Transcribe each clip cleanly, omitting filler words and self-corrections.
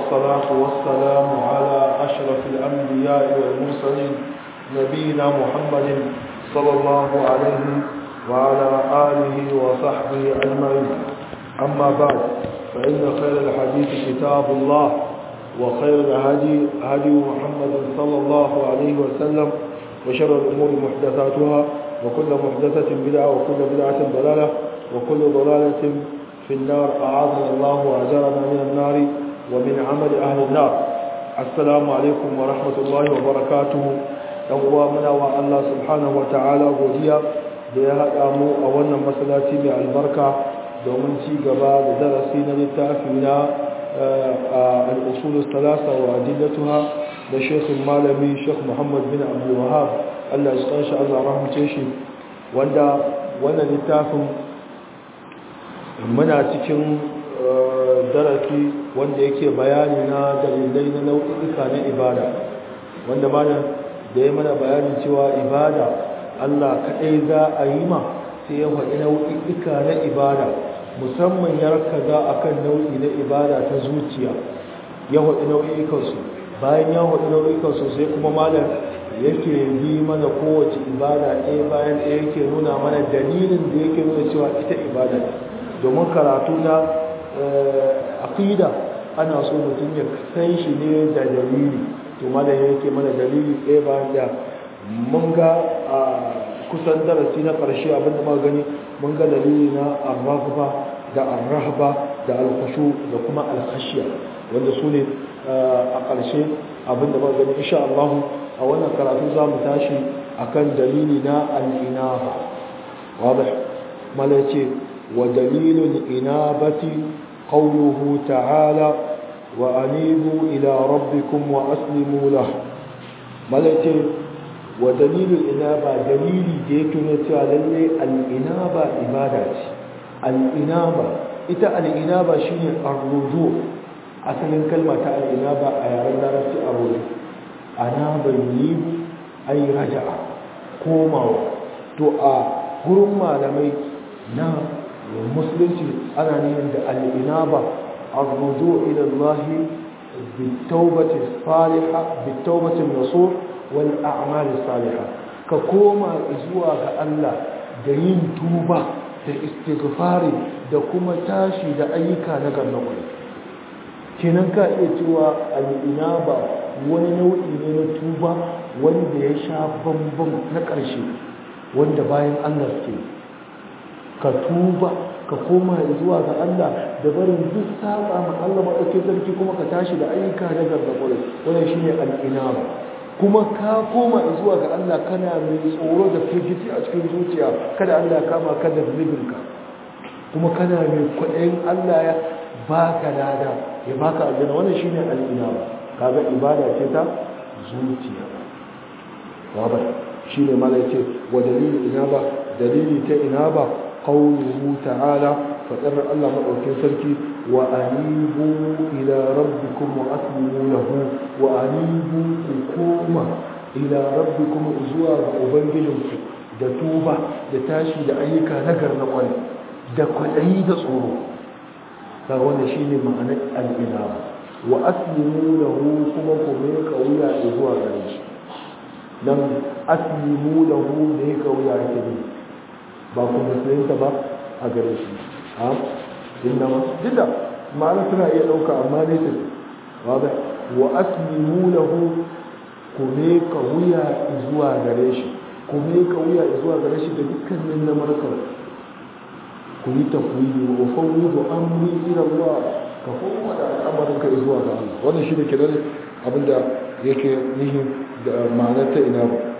والصلاة والسلام على أشرف الأنبياء والمرسلين نبينا محمد صلى الله عليه وعلى آله وصحبه أجمعين. أما بعد، فإن خير الحديث كتاب الله، وخير الهدي هدي محمد صلى الله عليه وسلم، وشر الأمور محدثاتها، وكل محدثة بدعة، وكل بدعة ضلالة، وكل ضلالة في النار. أعاذنا الله وأجرنا من النار ومن عمل أهل النار. السلام عليكم ورحمة الله وبركاته. منا الله سبحانه وتعالى godiya da ya haɗa mu a wannan masallaci mai albarka domin ci gaba da darasi na littafi na al-usul thalatha wa adillatuha da shekhin malami Sheikh Muhammad bin Abdul Wahhab, Allah ya tsaya Allah rahmace shi, wanda wannan littafin muna cikin darasi wanda yake bayani na dalilai na nau'ika na ibada, wanda malam da ya mana bayanin cewa ibada Allah kaɗai za a yi ma, sai ya faɗi nau'ika na ibada, musamman ya rakaza akan nau'i na ibada ta zuciya, ya faɗi nau'ikansu. Bayan ya faɗi nau'ikansu sai kuma malam yake bi mana kowace ibada ɗaya bayan ɗaya, yake nuna mana dalilin da yake nuna cewa ita ibada, domin karatu na aqida ana so mutum ya san shi ne da dalili. To malam yake mana dalili ɗaya bayan ɗaya. Mun ga a kusan darasi na ƙarshe abinda ma gani, mun ga dalili na ar-raghba da ar-rahba da al-khushu da kuma al-khashya, wanda su ne a ƙarshe abinda ma gani. Insha Allah a wannan karatu za mu tashi akan dalili na al-inaba. wadih mala ce wa dalilul inabati qawluhu ta'ala wa anibu ila rabbikum wa aslimu lahu. mala ce wa dalilul inaba, dalili da yake nuna cewa lalle al-inaba ibada ce. al-inaba, ita al-inaba shine ar-ruju'. asalin kalma ta al-inaba a yaren larabci ar-ruju', anaba yubu ay raja'a, komawa. to a gurin malamai na musulunci ana neman da al-inaba ar-ruju' ila Allah bit-tawbati as-salihah, bit-tawbati an-nasuh wal a'mal as-salihah. ka koma zuwa ga Allah da yin tuba da istighfari da kuma tashi da ayyuka na garnakwai. kenan ka iya cewa al-inaba wani nau'i ne na tuba wanda ya sha bambam na ƙarshe, wanda bayan Allah ke ka tuba ka koma zuwa ga Allah da barin duk saba ma Allah madaukakin sarki, kuma ka tashi da ayyuka na garnakwai. wannan shine al-inaba. kuma ka koma zuwa ga Allah kana mai tsoro da firgici a cikin zuciya kada Allah ya kama ka da zunubinka, kuma kana mai kwaɗayin Allah ya baka lada, ya baka aljanna. wannan shine al-inaba. kaga ibada ce ta zuciya. waba shine malai ce wa dalilin inaba, dalili ta inaba qawluhu ta'ala, fadar Allah madaukakin sarki wa anibu ila rabbikum wa aslimu lahu. wa anibu kuma ila rabbikum, zuwa ga ubangijinku da tuba da tashi da ayyuka nagar na kwari da kwadayi da tsoro. kaga wannan shine ma'anar al-inaba. wa aslimu lahu, kuma ku mai kauya zuwa gare shi. dan aslimu lahu ne kauya yake ne, ba ku musulunta ba a gare shi. innama jidda ma'ana suna iya ɗauka, amma ne ta wadda wa aslimu lahu, ku ne ka wuya zuwa gare shi, ku ne ka wuya zuwa gare shi da dukkanin lamarkar. ku yi tafwidi wa fawwidu amri ila Allah, ka koma da al'amarin ka zuwa ga Allah. wannan shi da kiran abinda yake nihin da ma'anar ta ina ba.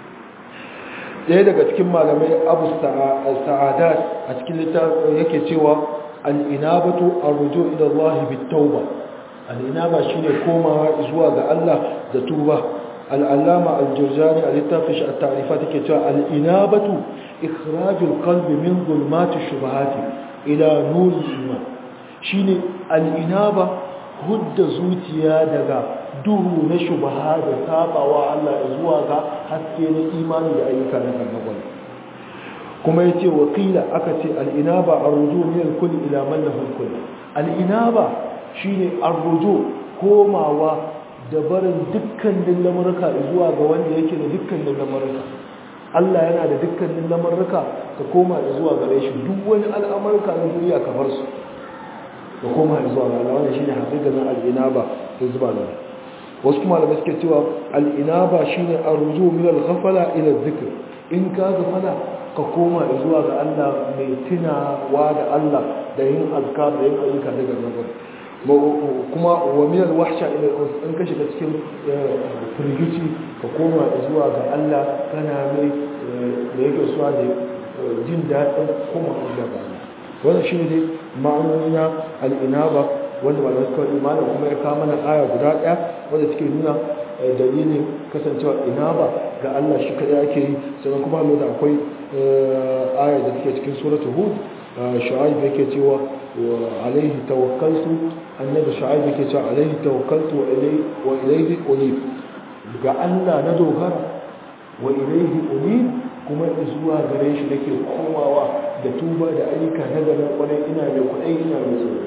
ɗaya daga cikin malamai Abu Sa'adat a cikin littafin yake cewa al-inabatu ar-ruju' ila Allah bit-tauba. al-inaba shine komawa zuwa ga Allah da tuba. al-allama al-Jurjani a littafin shi at-ta'rifat yake cewa al-inabatu ikhrajul qalbi min dhulumati shubahati ila nuril iman. shine al-inaba hudda zuciya daga duhu na shubaha da sabawa Allah zuwa ga haske na imani da ayyuka na karnagwal. kuma yace wakila aka ce al-inaba ar-ruju' min al-kull ila man lahu al-kull. al-inaba shine ar-ruju' komawa da barin dukkanin lamurka zuwa ga wanda yake da dukkanin lamurka. Allah yana da dukkanin lamurka ka koma zuwa gare shi, duk wani al'amurka na duniya ka bar su ka koma zuwa ga Allah. Wannan shine haƙiƙanin al'inaba ta zuba da wasu kuma da suke cewa al'inaba shine arruju min al-ghafala ila dhikr. In ka gafala ka koma zuwa ga Allah mai tunawa da Allah da yin azkar da yin ayyuka daga nan. Kuma wa min al-wahsha ila in ka shiga cikin firgici ka koma zuwa ga Allah kana mai da yake suwa da jin daɗin kuma zuwa ga Allah. Wannan shine dai ma'anoni na al-inaba wanda ba suka imani kuma ya kawo mana aya guda ɗaya wanda take nuna dalilin kasancewa inaba ga Allah shi kadai ake yi. Sannan kuma da akwai aya da take cikin suratul hud, shu'aib yake cewa wa alaihi tawakkaltu, annabi shu'aib yake cewa alaihi tawakkaltu wa ilayhi unib, ga Allah na dogara wa ilayhi unib, kuma zuwa gare shi nake komawa da tuba da ayyuka na gaban kwarai, ina mai kwarai ina mai tsoro.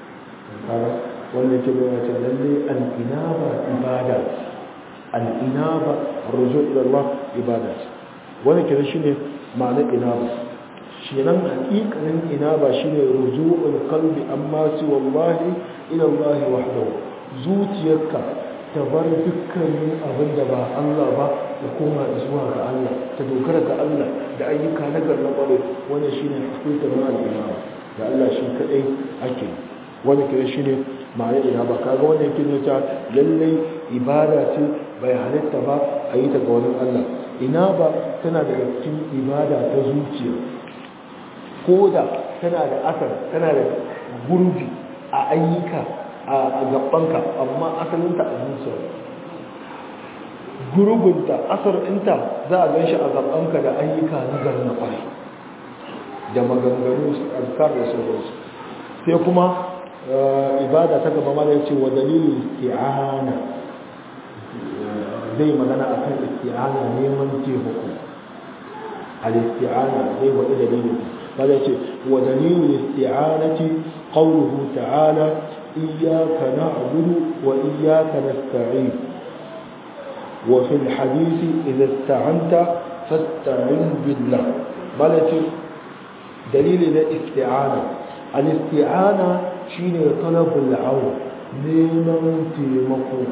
wanda ke bayyana cewa lalle al-inaba ibada, al-inaba ar-ruju' ila Allah ibada. Wannan kenan shine ma'anar inaba. Shinan haƙiƙanin inaba shine ruju'ul qalbi amma si wallahi ila Allah wahdahu. Zuciyarka ta bar dukkanin abin da ba Allah ba da koma zuwa ga Allah, ta dogara ga Allah da ayyuka na garna ƙwarai. Wannan shine haƙiƙanin al-inaba, da Allah shi kadai ake. Wannan kenan shine ma'anar inaba. Kaga wannan yake nuna lallai ibada ce bai halitta ba a yi ta ga wani Allah. Inaba tana daga cikin ibada ta zuciya, ko da tana da asar, tana da gurbi a ayyuka a gabanka, amma asalinta a zuciya. Gurbinta, asar ɗinta za a gan shi a gabanka da ayyuka na garna ƙwarai da maganganu azkar da sauransu. Sai kuma ibada ta gaba mana yace wa dalilin isti'ana, zai magana akan isti'ana, neman taimako. Al-isti'ana zai wada dalilin bada yace wa dalilin isti'anati qawluhu ta'ala iyyaka na'budu wa iyyaka nasta'in, wa fil hadith idha ista'anta fasta'in billah. Bada yace dalilin isti'ana, al-isti'ana shine talabul aun, neman taimako.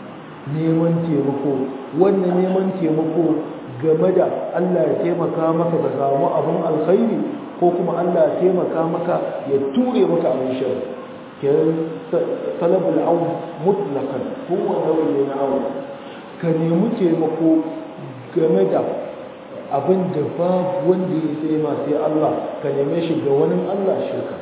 Wannan neman taimako game da Allah ya taimaka maka ka samu abin alkhairi, ko kuma Allah ya taimaka maka ya ture maka abin sharri. Kenan talabul aun mutlaqan huwa nau'in aun, ka nemi taimako game da abin da babu wanda ya sai ma sai Allah, ka neme shi ga wani Allah shirka.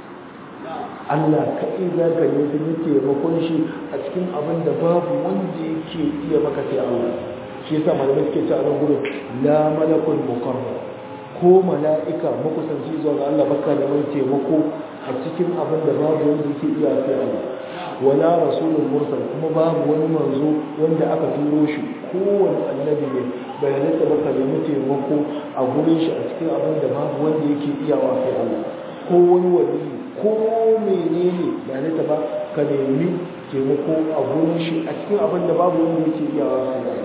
Allah kaɗai za ka nemi taimakon shi a cikin abin da babu wanda yake iya maka sai Allah. Shi yasa malamai suke cewa nan gurin la malakul muqarrab, ko mala'ika makusanci zuwa ga Allah baka neman taimako a cikin abin da babu wanda yake iya sai Allah. Wala rasulul mursal, kuma babu wani manzo wanda aka turo shi, kowane annabi ne bai halitta baka nemi taimako a gurin shi a cikin abin da babu wanda yake iya wa sai Allah. Ko wani wali ko menene da ne ta ba ka nemi taimako a gurin shi a cikin abin da babu wanda yake iya wasu da.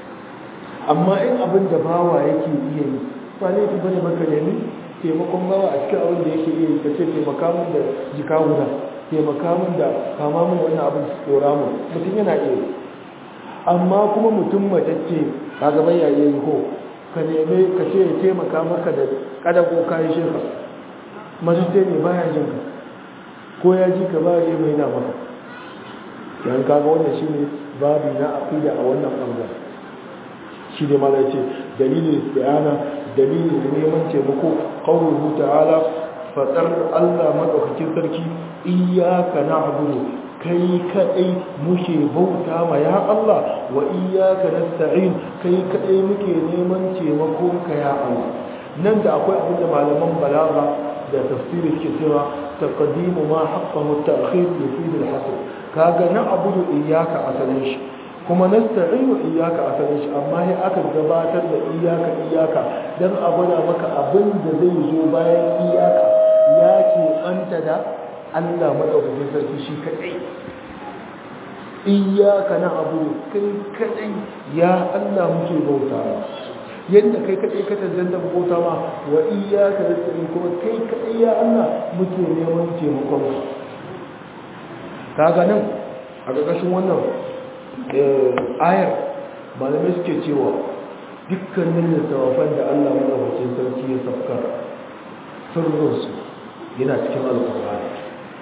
Amma in abin da bawa yake iya yi ba ne ba ne baka nemi taimakon bawa a cikin abin da yake iya yi, ka ce taimaka min da jika guda, taimaka min da kama min wannan abin tsora mu, mutum yana iya yi. Amma kuma mutum matacce ka gaba ya yi ko ka nemi ka ce ya taimaka maka da kadago kayan shirka, matacce ne baya jin ka, ko ya ji ka ba ya mai na maka. Yan kaga wannan shine babu na aqida a wannan bangare. Shi ne mala yace dalilin isti'ana, dalilin neman taimako, qawluhu ta'ala, fadar Allah madaukakin sarki, iyyaka na'budu, kai kadai muke bauta ma ya Allah, wa iyyaka nasta'in, kai kadai muke neman taimakon ka ya Allah. Nan da akwai abin da malaman balaga da tafsiri ke cewa taqdimu ma haqqahu at-ta'khir yufid al-hasr. Kaga na'budu iyyaka asalin shi, kuma nasta'inu iyyaka asalin shi, amma sai aka gabatar da iyyaka dan a gwada maka abin da zai zo bayan iyyaka ya ce anta da Allah madaukakin sarki shi kadai. iyyaka na'budu kai kadai ya Allah muke bautawa yadda kai kadai ka tantance bauta ma wa iyyaka nasta'in kuma kai kadai ya Allah muke neman taimakon ka kaga nan a ƙarƙashin wannan ayar malamai suke cewa dukkanin littattafan da Allah madaukakin sarki ya safkar sirrinsu yana cikin alƙur'ani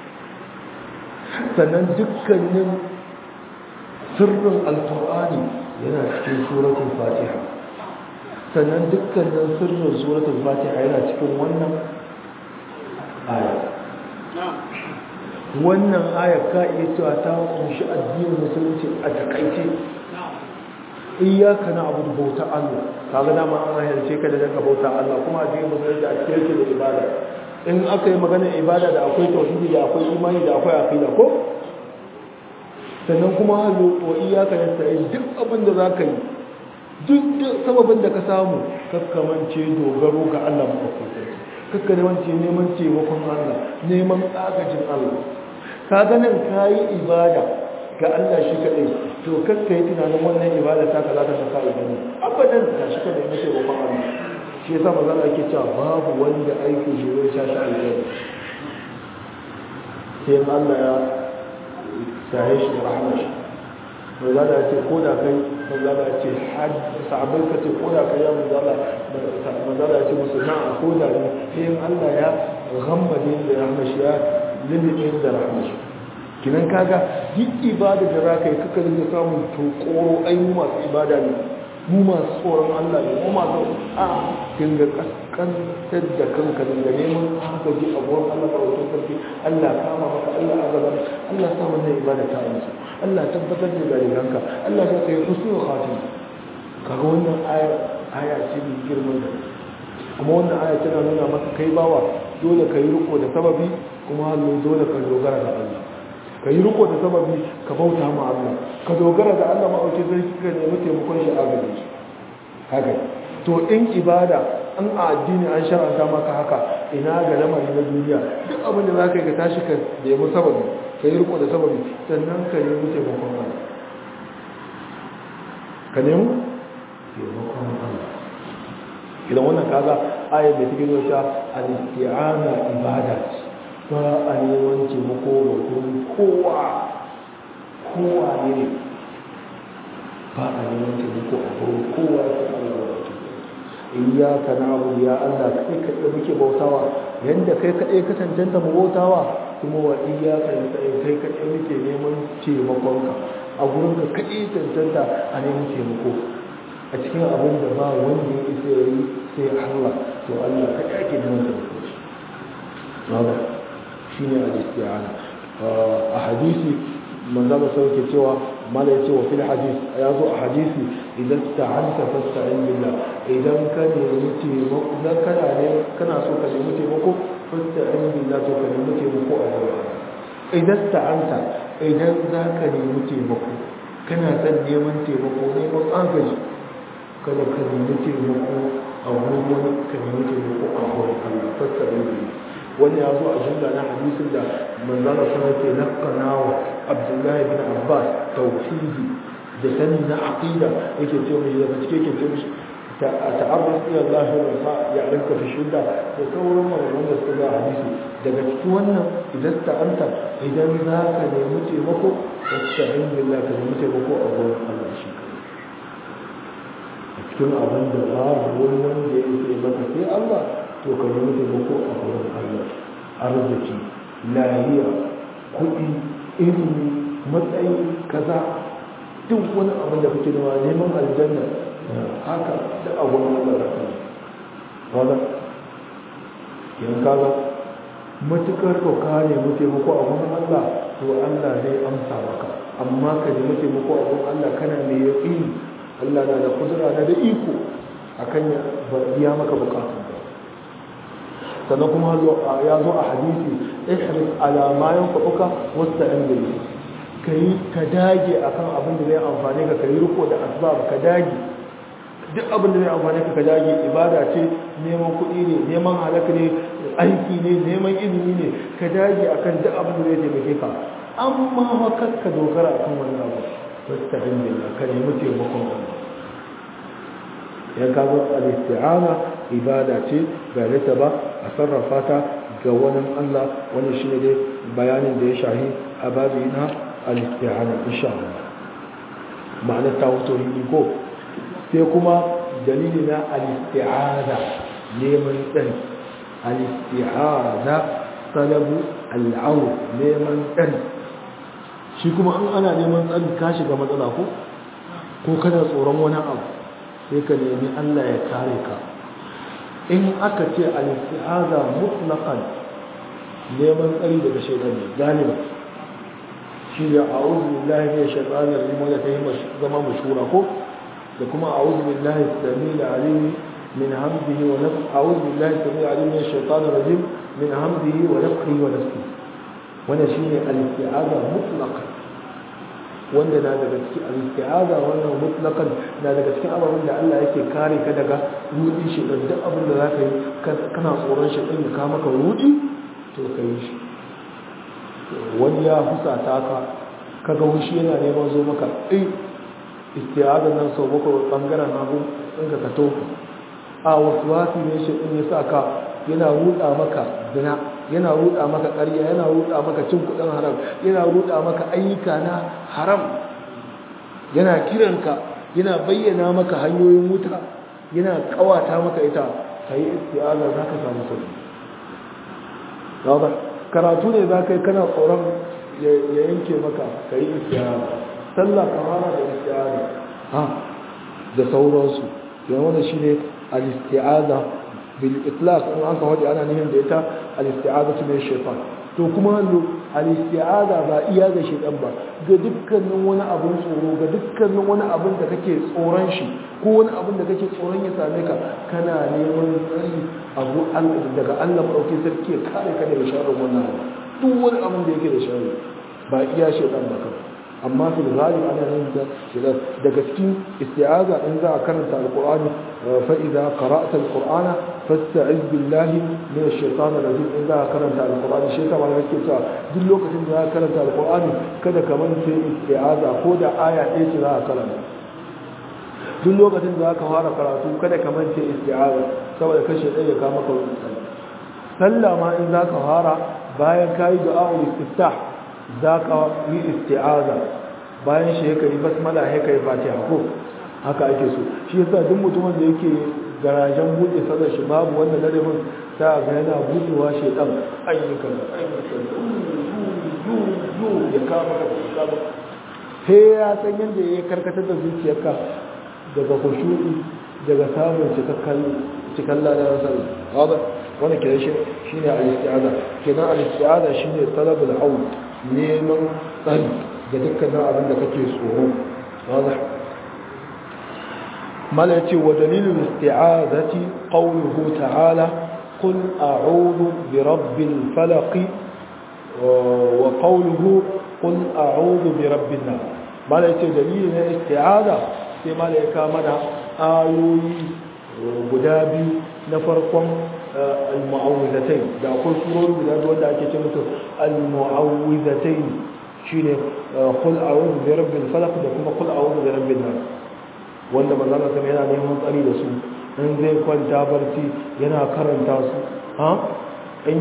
sannan dukkanin sirrin alƙur'ani yana cikin suratul fatiha sannan dukkanin sirrin suratul fatiha yana cikin wannan aya wannan aya ka iya cewa ta kunshi addinin musulunci a takaice iyyaka na'budu bauta Allah kaga dama an hayarce ka da daga bauta Allah kuma addinin musulunci a cikin da ibada in aka yi maganar ibada da akwai tauhidi da akwai imani da akwai aqida ko sannan kuma wa iyyaka nasta'in duk abin da zaka yi duk sababin da ka samu kakkamance dogaro ga Allah maɗaukakin kakkamance neman taimakon Allah neman agajin Allah ka ganin ka yi ibada ga Allah shi kaɗai to kakka yi tunanin wannan ibada ta ka za ta saka ibada abadan ta shi kaɗai na taimakon Allah shi yasa maza da ake cewa babu wanda aiki shi zai sha shi aljanna sai Allah ya sahe shi da rahama shi maza da ce ko da kai maza da ce sahabai ka ce ko da kai ya maza da ce musu na ko da ne sai Allah ya gambade da rahmashi ya lulluɓe da rahmashi kinan kaga duk ibada da za ka yi kaka da samun to koro ai mu masu ibada ne mu masu tsoron Allah ne mu masu a dinga kaskantar da kanka da neman agaji a gurin Allah ba wato sarki Allah kama maka Allah azaba Allah sa wannan ibada ta amsa Allah tabbatar da gariganka Allah ya kai husnul khatima kaga wannan aya ce mai girman da kuma wannan aya tana nuna maka kai bawa dole ka yi riko da sababi kuma hallo dole ka dogara da Allah ka yi riko da sababi ka bauta ma Allah ka dogara da Allah ma'auki zai ka nemi taimakon shi agaji shi haka to in ibada an addini an shar'anta maka haka ina ga lamari na duniya duk abin da zaka yi ka tashi ka nemi sababi ka yi riko da sababi sannan ka nemi taimakon Allah ka nemi taimakon Allah idan wannan kaga ayar da take nuna cewa al-isti'ana ibada ba a neman taimako ga kowa ne ba a neman taimako a gurin kowa sai Allah ya ce iyyaka na'budu ya Allah kai kaɗai muke bautawa yanda kai kaɗai ka cancanta mu bautawa kuma wa iyyaka nasta'in kai kaɗai muke neman taimakonka a gurin ka kaɗai cancanta a neman taimako a cikin abin da ba wanda ya isa ya yi sai Allah to Allah kaɗai ake neman taimako shi ne al-isti'ana a hadisi manzala sauke cewa mala ya ce wa fil hadis ya zo a hadisi idan ta'anta fasta'in billah idan ka nemi taimako idan kana so ka nemi taimako fasta'in billah to ka nemi taimako a gaba idan ta'anta idan za ka nemi taimako kana son neman taimako neman agaji kada ka nemi taimako a wurin wani ka nemi taimako a wurin Allah fasta'in billah wani ya zo a jumla na hadisin da manzana sana ke nakana wa abdullahi bin abbas tauhidi da sani na aqida yake ce mai daga cike yake ce mishi ta'arruf ila Allah wa fa ya'rinka fi shidda da sauran malaman da suka ga hadisi daga cikin wannan idan ta'anta idan za ka nemi taimako wasta'in billah ka nemi taimako a gurin Allah shi a cikin abin da babu wani wanda ya yi maka sai Allah to ka nemi taimako a wurin Allah arziki lahiya kuɗi ilimi matsayi kaza duk wani abin da kake nema neman aljanna haka da abun Allah da kai wala yan kaga matukar ko ka nemi taimako a wurin Allah to Allah zai amsa maka amma ka nemi taimako a wurin Allah kana mai yaqini Allah na da kudura da iko akan ya biya maka bukatun sannan kuma ya zo a hadisi ihris ala ma yanfa'uka wasta'in billah ka dage akan abin da zai amfane ka kai riko da asbab ka dage duk abin da zai amfane ka dage ibada ce neman kuɗi ne neman halaka ne aiki ne neman ilimi ne ka dage akan duk abin da zai taimake ka amma wa kakka dogara akan wannan abu wasta'in billah ka nemi taimakon Allah yan kazo al-isti'ana ibada ce ba rita ba a sarrafa ta ga wani Allah wani shi ne dai bayanin da ya shahi a babi na al-isti'ana insha Allah ma'anar ta wato ko sai kuma dalili na al-isti'aza neman tsari al-isti'aza talabu al-aun neman tsari shi kuma an ana neman tsari ka shiga matsala ko kana tsoron wani abu sai ka nemi Allah ya kare ka in aka ce al-isti'aza mutlaqan neman tsari daga shaytan ne galiba shi da a'udhu billahi minash shaitanir rajim wanda ta yi zama mashhura ko da kuma a'udhu billahi as-sami'il 'alim min hamdihi wa nafthihi a'udhu billahi as-sami'il 'alim minash shaitanir rajim min hamdihi wa nafthihi wa nafthihi wannan shine al-isti'aza mutlaqan wanda na daga cikin al-isti'aza wannan mutlaqan na daga cikin ababen da Allah yake kare ka daga rudi shi da duk abin da zaka yi kana tsoron shi din ka maka rudi to kai shi wani ya husata ka kaga wushi yana neman zo maka isti'aza nan sau baka bangaren hagu in ka tofa a wasu wasi ne shi din ya sa ka yana ruda maka zina yana ruda maka ƙarya yana ruda maka cin kudin haram yana ruda maka ayyuka na haram yana kiranka yana bayyana maka hanyoyin wuta yana kawata maka ita kai isti'aza zaka samu sauki karatu ne zaka yi kana tsoron ya yanke maka kai isti'aza sallah kamara da isti'aza da sauransu yana wannan shine al-isti'aza bil itlaq in aka waje ana nihin da ita al-isti'azatu min shaytan to kuma al-isti'aza ba iya ga shaytan ba ga dukkanin wani abun tsoro ga dukkanin wani abun da kake tsoron shi ko wani abun da kake tsoron ya same ka kana neman tsari abu daga Allah madauki sarki ya kare ka daga sharrin wannan duk wani abun da yake da sharri ba iya shaytan ba kawai amma fil ghalib ana nan da daga cikin isti'aza in za a karanta alqur'ani fa idza qara'ta alqur'ana fasta'iz billahi min ash-shaytanir rajim in za a karanta alqur'ani shi ta malaka ce cewa duk lokacin da za a karanta alqur'ani kada ka manta isti'aza ko da aya ɗaya ce za a karanta duk lokacin da za ka fara karatu kada ka manta isti'aza saboda kashe ɗaya ka maka rubuta sallah ma in za ka fara bayan kayi du'a'ul istiftah za ka yi isti'aza bayan shi ya yi basmala ya kai fatiha ko haka ake so shi yasa duk mutumin da yake garajen buɗe sallar shi babu wanda na rabin ta ga yana buɗewa shedan ayyukan ya kama ka sai ya san yadda ya karkatar da zuciyarka daga kushuɗi daga samun cikin ladar sallar wani kira shi ne al-isti'aza kenan al-isti'aza shine talabul aun neman tsari ga dukkanin abin da kake tsoro wadda mala ya ce wa dalilin isti'azati qawluhu ta'ala qul a'udhu bi rabbil falaq wa qawluhu qul a'udhu bi rabbin nas mala ya ce dalilin isti'aza sai mala ya ka mana ayoyi guda biyu na farkon al-mu'awwidhatayn da akwai surori guda biyu wanda ake ce musu al-mu'awwidhatayn shine qul a'udhu bi rabbil falaq da kuma qul a'udhu bi rabbin nas wanda manzon Allah yana neman tsari da su in zai kwanta barci yana karanta su in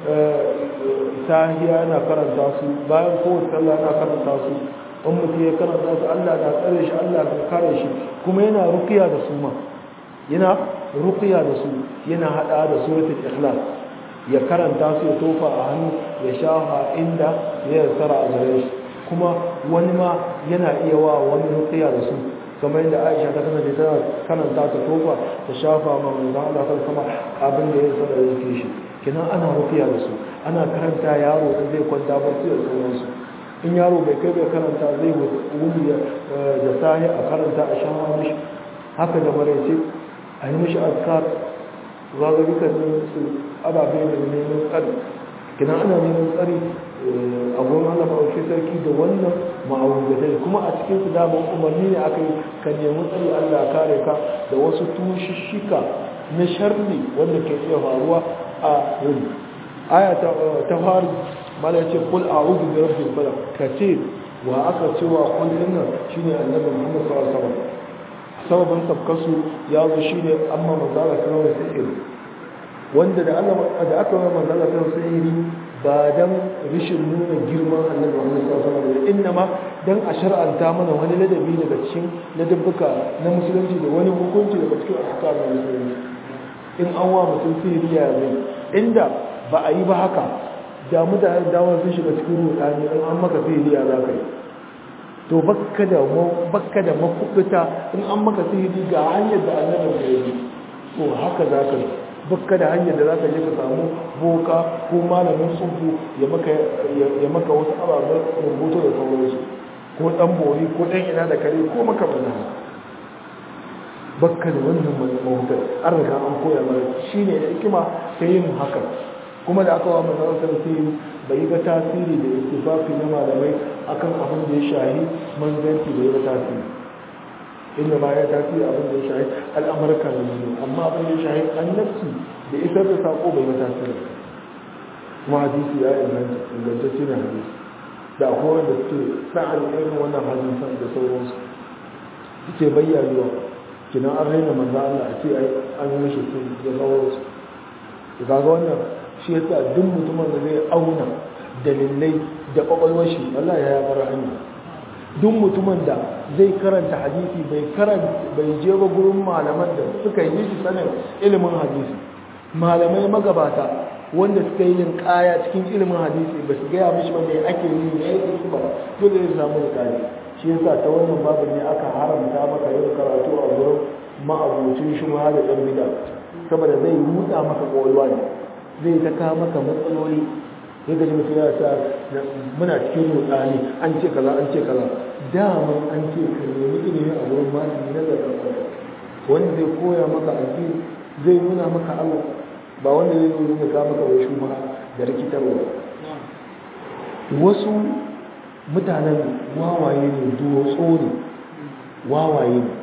sahiya yana karanta su bayan kowace sallah yana karanta su in mutum ya karanta su Allah na tsare shi Allah na kare shi kuma yana ruqiya da su ma yana ruqiya da su yana hada da suratul ikhlas ya karanta su ya tofa a hannu ya shafa inda ya tsara a gare shi kuma wani ma yana iya wa wani ruqiya da su kamar yadda Aisha ta kasance tana karanta ta tofa ta shafa ma manzon Allah sama abin da ya tsara yake shi kina ana ruqiya da su ana karanta yaro da zai kwanta barci da sauransu in yaro bai kai bai karanta zai wuni da sahi a karanta a shafa mishi haka da maraice a yi mishi azkar zagarukan su ababe da neman tsari kina ana neman tsari a gurin Allah ma'auki sarki da wannan ma'aukatai kuma a cikin su damar umarni ne aka yi ka nemi tsari Allah kare ka da wasu tushishika na sharri wanda ke iya faruwa a wuri aya ta fari mala yace qul a'udhu bi rabbil falaq kace wa aka cewa qul dinnan shine annabi Muhammad sallallahu alaihi wasallam sababin sabkasu ya zo shine amma manzala kawai sihiri wanda da Allah da aka yi manzala kawai sihiri ba dan rishin nuna girman annabi Muhammad sallallahu alaihi wasallam innama dan a shar'anta mana wani ladabi daga cikin ladabbuka na musulunci da wani hukunci daga cikin ahkamin musulunci in an wa mutum sihiri ya zai inda ba a yi ba haka da mutane dawar sun shiga cikin rudani in an maka sihiri ya za ka yi to bakka da makubuta in an maka sihiri ga hanyar da annabi ya yi to haka za ka yi bakka da hanyar da za ka je ka samu boka ko malamin tsubu ya maka wasu ababen rubutu da sauransu ko dan bori ko dan ina da kare ko makamanta bakka da wannan mahutar an riga an koya mara shi ne da hikima ta yin haka kuma da aka wa manzannin tasiri bai ga tasiri da istifafi na malamai akan abin da ya shahi manzanci bai ga tasiri inda ba ya tasiri abin da ya shahi al'amurka da nuna amma abin da ya shahi annabci da isar da sako bai ga tasiri kuma hadisi ya ingantacce na hadisi da akwai wanda suke sa'an irin wannan hadisan da sauransu suke bayyanewa kina an raina manzo Allah a ce an yi mishi sun da sauransu da kaga wannan shi yasa duk mutumin da zai auna dalilai da kwakwalwar shi wallahi ya bar hanya duk mutumin da zai karanta hadisi bai je ba gurin malaman da suka yi shi sanin ilimin hadisi malamai magabata wanda suka yi kaya cikin ilimin hadisi ba su gaya mishi ba mai ake yi ne ya yi ba dole ya samu kaya shi yasa ta wannan babu ne aka haramta maka yin karatu a gurin ma'abucin shubha da ɗan bida saboda zai ruda maka ƙwaƙwalwa ne zai ta kawo maka matsaloli ya gaji mutum ya sa muna cikin rudani an ce kaza an ce kaza daman an ce ka nemi ilimi a gurin malami na zarafin wanda zai koya maka addini zai nuna maka Allah ba wanda zai nuna ka maka wai shubha da rikitarwa wasu mutanen wawaye ne dotso ne wawaye ne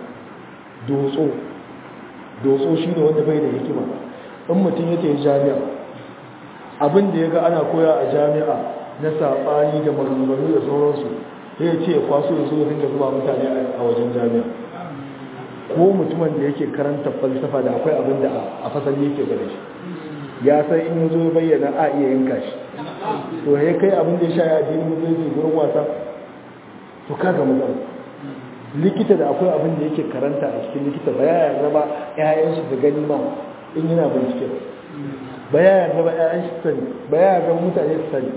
dotso shi ne wanda bai da hikima in mutum yake jami'a abin da ya ga ana koya a jami'a na saɓani da maganganu da sauransu ya ce ya kwaso da su da dinga zuba mutane a wajen jami'a ko mutumin da yake karanta falsafa da akwai abin da a fasali yake gare shi ya san in ya zo ya bayyana a iya yanka shi to ya kai abin da ya sha ya addinin musulunci gurin wasa to kaga matsala likita da akwai abin da yake karanta a cikin likita ba ya yarda ba ƴaƴan shi da gani ma in yana bincike ba ya yarda ba ƴaƴan shi sani ba ya yarda mutane su sani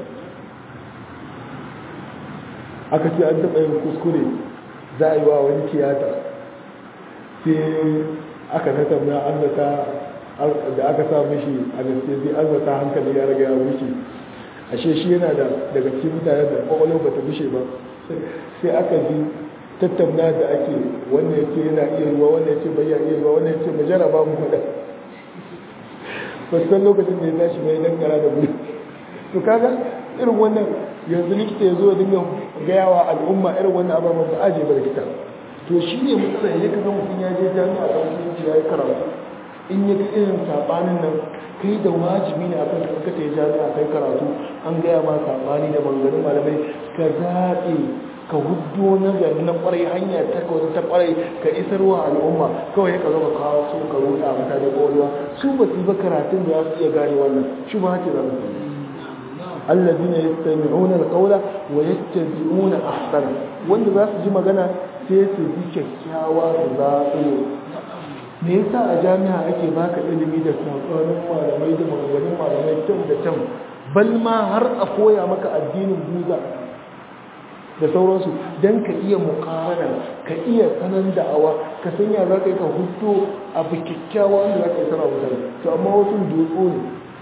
aka ce an taɓa yin kuskure za a yi wa wani tiyata sai aka tattauna an zata da aka sa mishi anesthesia an zata hankali ya raga ya wuce ashe shi yana daga cikin mutane da kwakwalwar ba ta bushe ba sai aka ji tattauna da ake wannan yake yana iya ruwa wannan yake bayan iya ruwa wannan yake majara ba mu faɗa fasikan lokacin da ya tashi mai dangara da bulu to kaga irin wannan yanzu likita ya zo ya dinga gayawa al'umma irin wannan ababen ba aje ba likita to shi ne matsala ya kaga mutum ya je jami'a da musulunci ya yi karatu in ya ga irin saɓanin nan kai da wajibi ne akan ka ta yi jami'a kai karatu an gaya ma saɓani da maganganun malamai ka zaɓe ka huddo na gari na ƙwarai hanya ta ƙwarai ka isarwa al'umma kawai ka zama kawo su ka ruɗa mutane ƙwarewa su ba su yi ba karatun da za su iya gane wannan shi ba ce za su yi الذين يستمعون القول ويتبعون احسنه wanda za su ji magana sai su ji kyakkyawa su zaɓo me yasa a jami'a ake baka ilimi da sabanin malamai da maganganun malamai kyau da kyau bal ma har a koya maka addinin buza da sauransu don ka iya mukarana ka iya sanan da'awa ka sanya za ka yi ka hudu abu kyakkyawa wanda za ka yi sana mutane to amma wasu dutso ne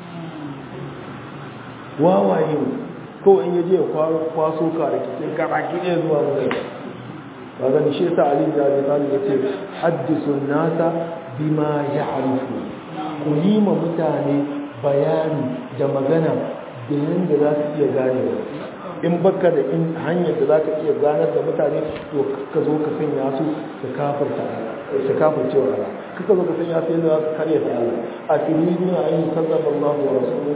wawaye ko in yaje kwaso ka da cikin karaki ne zuwa mai ba zan shi sa Ali da Abi Talib yace haddisu nasa bima ya'rifu ku yi ma mutane bayani da magana da yanda za su iya ganewa in baka da in hanyar da za ka iya ganar da mutane to ka zo ka sanya su su kafirce wa Allah kaka zo ka sanya su yadda za su karya ta Allah a turiduna an yi kazzaba Allah wa rasuluhu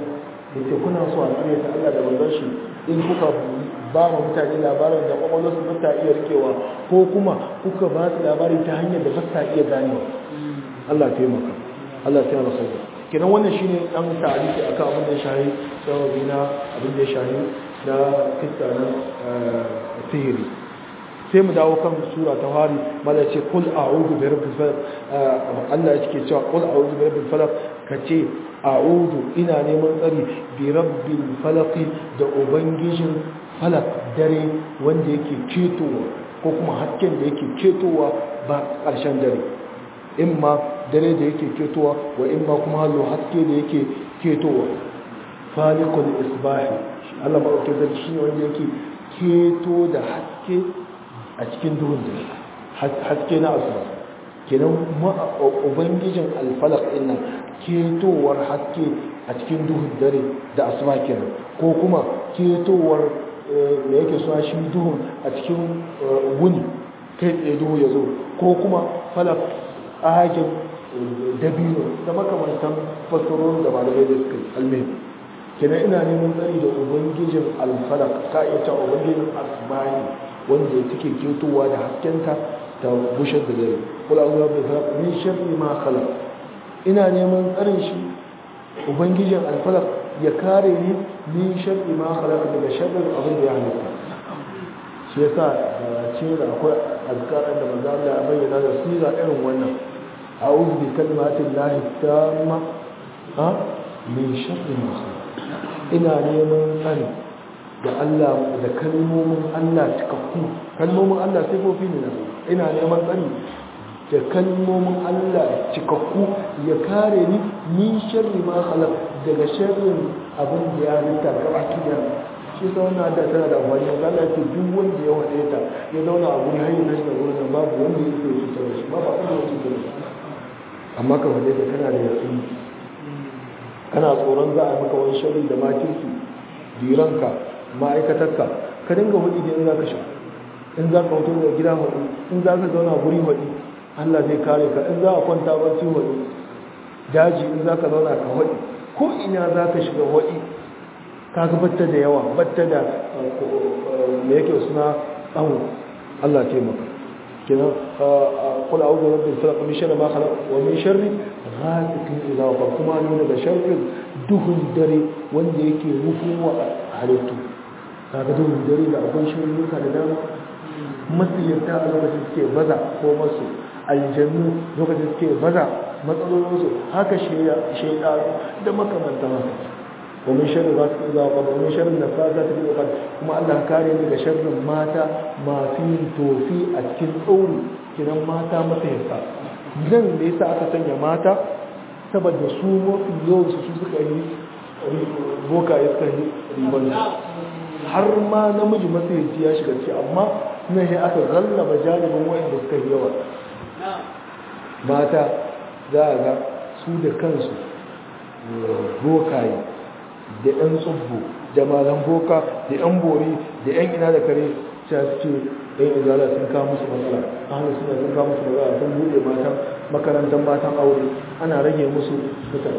yace kuna so a tsare ta Allah da manzon shi in kuka ba mu mutane labarin da kwakwalwarsu ba ta iya rikewa ko kuma kuka ba su labari ta hanyar da ba ta iya ganewa. Allah taimaka, Allah ta yana sauka. Kenan wannan shine dan tarihi akan abin da ya shahi sababi na abin da ya shahi na kissa na sihiri. Sai mu dawo kan sura ta fari mala ce kul a'udhu bi rabbil falaq. Allah yake cewa kul a'udhu bi rabbil falaq, kace a'udhu ina neman tsari bi rabbil falaq da ubangijin falak, dare wanda yake ketowa ko kuma hasken da yake ketowa ba ƙarshen dare, imma dare da yake ketowa wa imma kuma hallo haske da yake ketowa. Falikul isbahi, Allah ba ke zai shi wanda yake keto da haske a cikin duhun dare, haske na asuba. Kenan ubangijin alfalak ina ketowar haske a cikin duhun dare da asuba kenan, ko kuma ketowar da yake suna shi duhun a cikin wuni kai tsaye duhu ya zo, ko kuma falak agin dabino da makamantan fasarorin da malamai da suka yi almai. Kenan ina neman tsari da ubangijin alfalak, ka iya ta ubangijin asma'i wanda ya take ketowa da haskenta ta bushe da dare. Kula zuwa bai falak min sharri ma khalaq, ina neman tsarin shi ubangijin alfalak ya kare ni min sharri ma khalaq daga sharrin abin da ya halitta. Shi yasa da ce da akwai azkaran da manzo Allah ya bayyana da sira irin wannan, a'udhu bi kalimatin lahi tamma min sharri ma khalaq, ina neman tsari da Allah da kalmomin Allah cikakku. Kalmomin Allah sifofi ne na, ina neman tsari da kalmomin Allah cikakku ya kare ni min sharri ma khalaq daga sharrin abin da ya halitta gaba kiya. Shi sa wannan da tana da amfani, Allah ya ce duk wanda ya wade ta ya zauna a guri hanyar nashi da gurin nan babu wanda ya so cutar da shi, babu abin da ya cutar da shi. Amma ka wade ta kana da yaƙini, kana tsoron za a maka wani sharri da makirki diranka ma'aikatarka, ka dinga hudu da in za ka sha, in za ka hoto da gida hudu, in za ka zauna guri hudu Allah zai kare ka, in za a kwanta barci hudu, daji in za ka zauna ka hudu, ko ina za ka shiga hudu, ka ga batta da yawa, batta da me yake suna tsawo. Allah taimaka. kenan qul a'udhu bi rabbil falaq min sharri ma khalaq wa min sharri ghasiqin idha waqab, kuma ne daga sharrin duhun dare wanda yake rufuwa halittu. Kaga duhun dare da akwai shirruka da dama, masiyarta a lokacin suke baza ko masu aljannu lokacin suke baza matsalolinsu, haka shaidanu da makamantan haka. wa min sharri ghasiqin idha waqab wa min sharri nafathati fil 'uqad, kuma Allah kare ni daga sharrin mata masu yin tofi a cikin tsauri, kiran mata matayarsa. Zan da yasa aka sanya mata saboda su mafi yawan su suka yi boka ya suka yi riban, har ma namiji matsayaci ya shiga ciki, amma na shi aka gallaba jalibin wa'anda suka yi yawa. Mata za a ga su da kansu bokaye da 'yan tsubbo da malam boka da 'yan bori da 'yan ina da kare ta suke ɗan izala sun kawo musu matsala, ahalin suna sun kawo musu matsala, sun buɗe matan makarantar matan aure, ana rage musu mutane.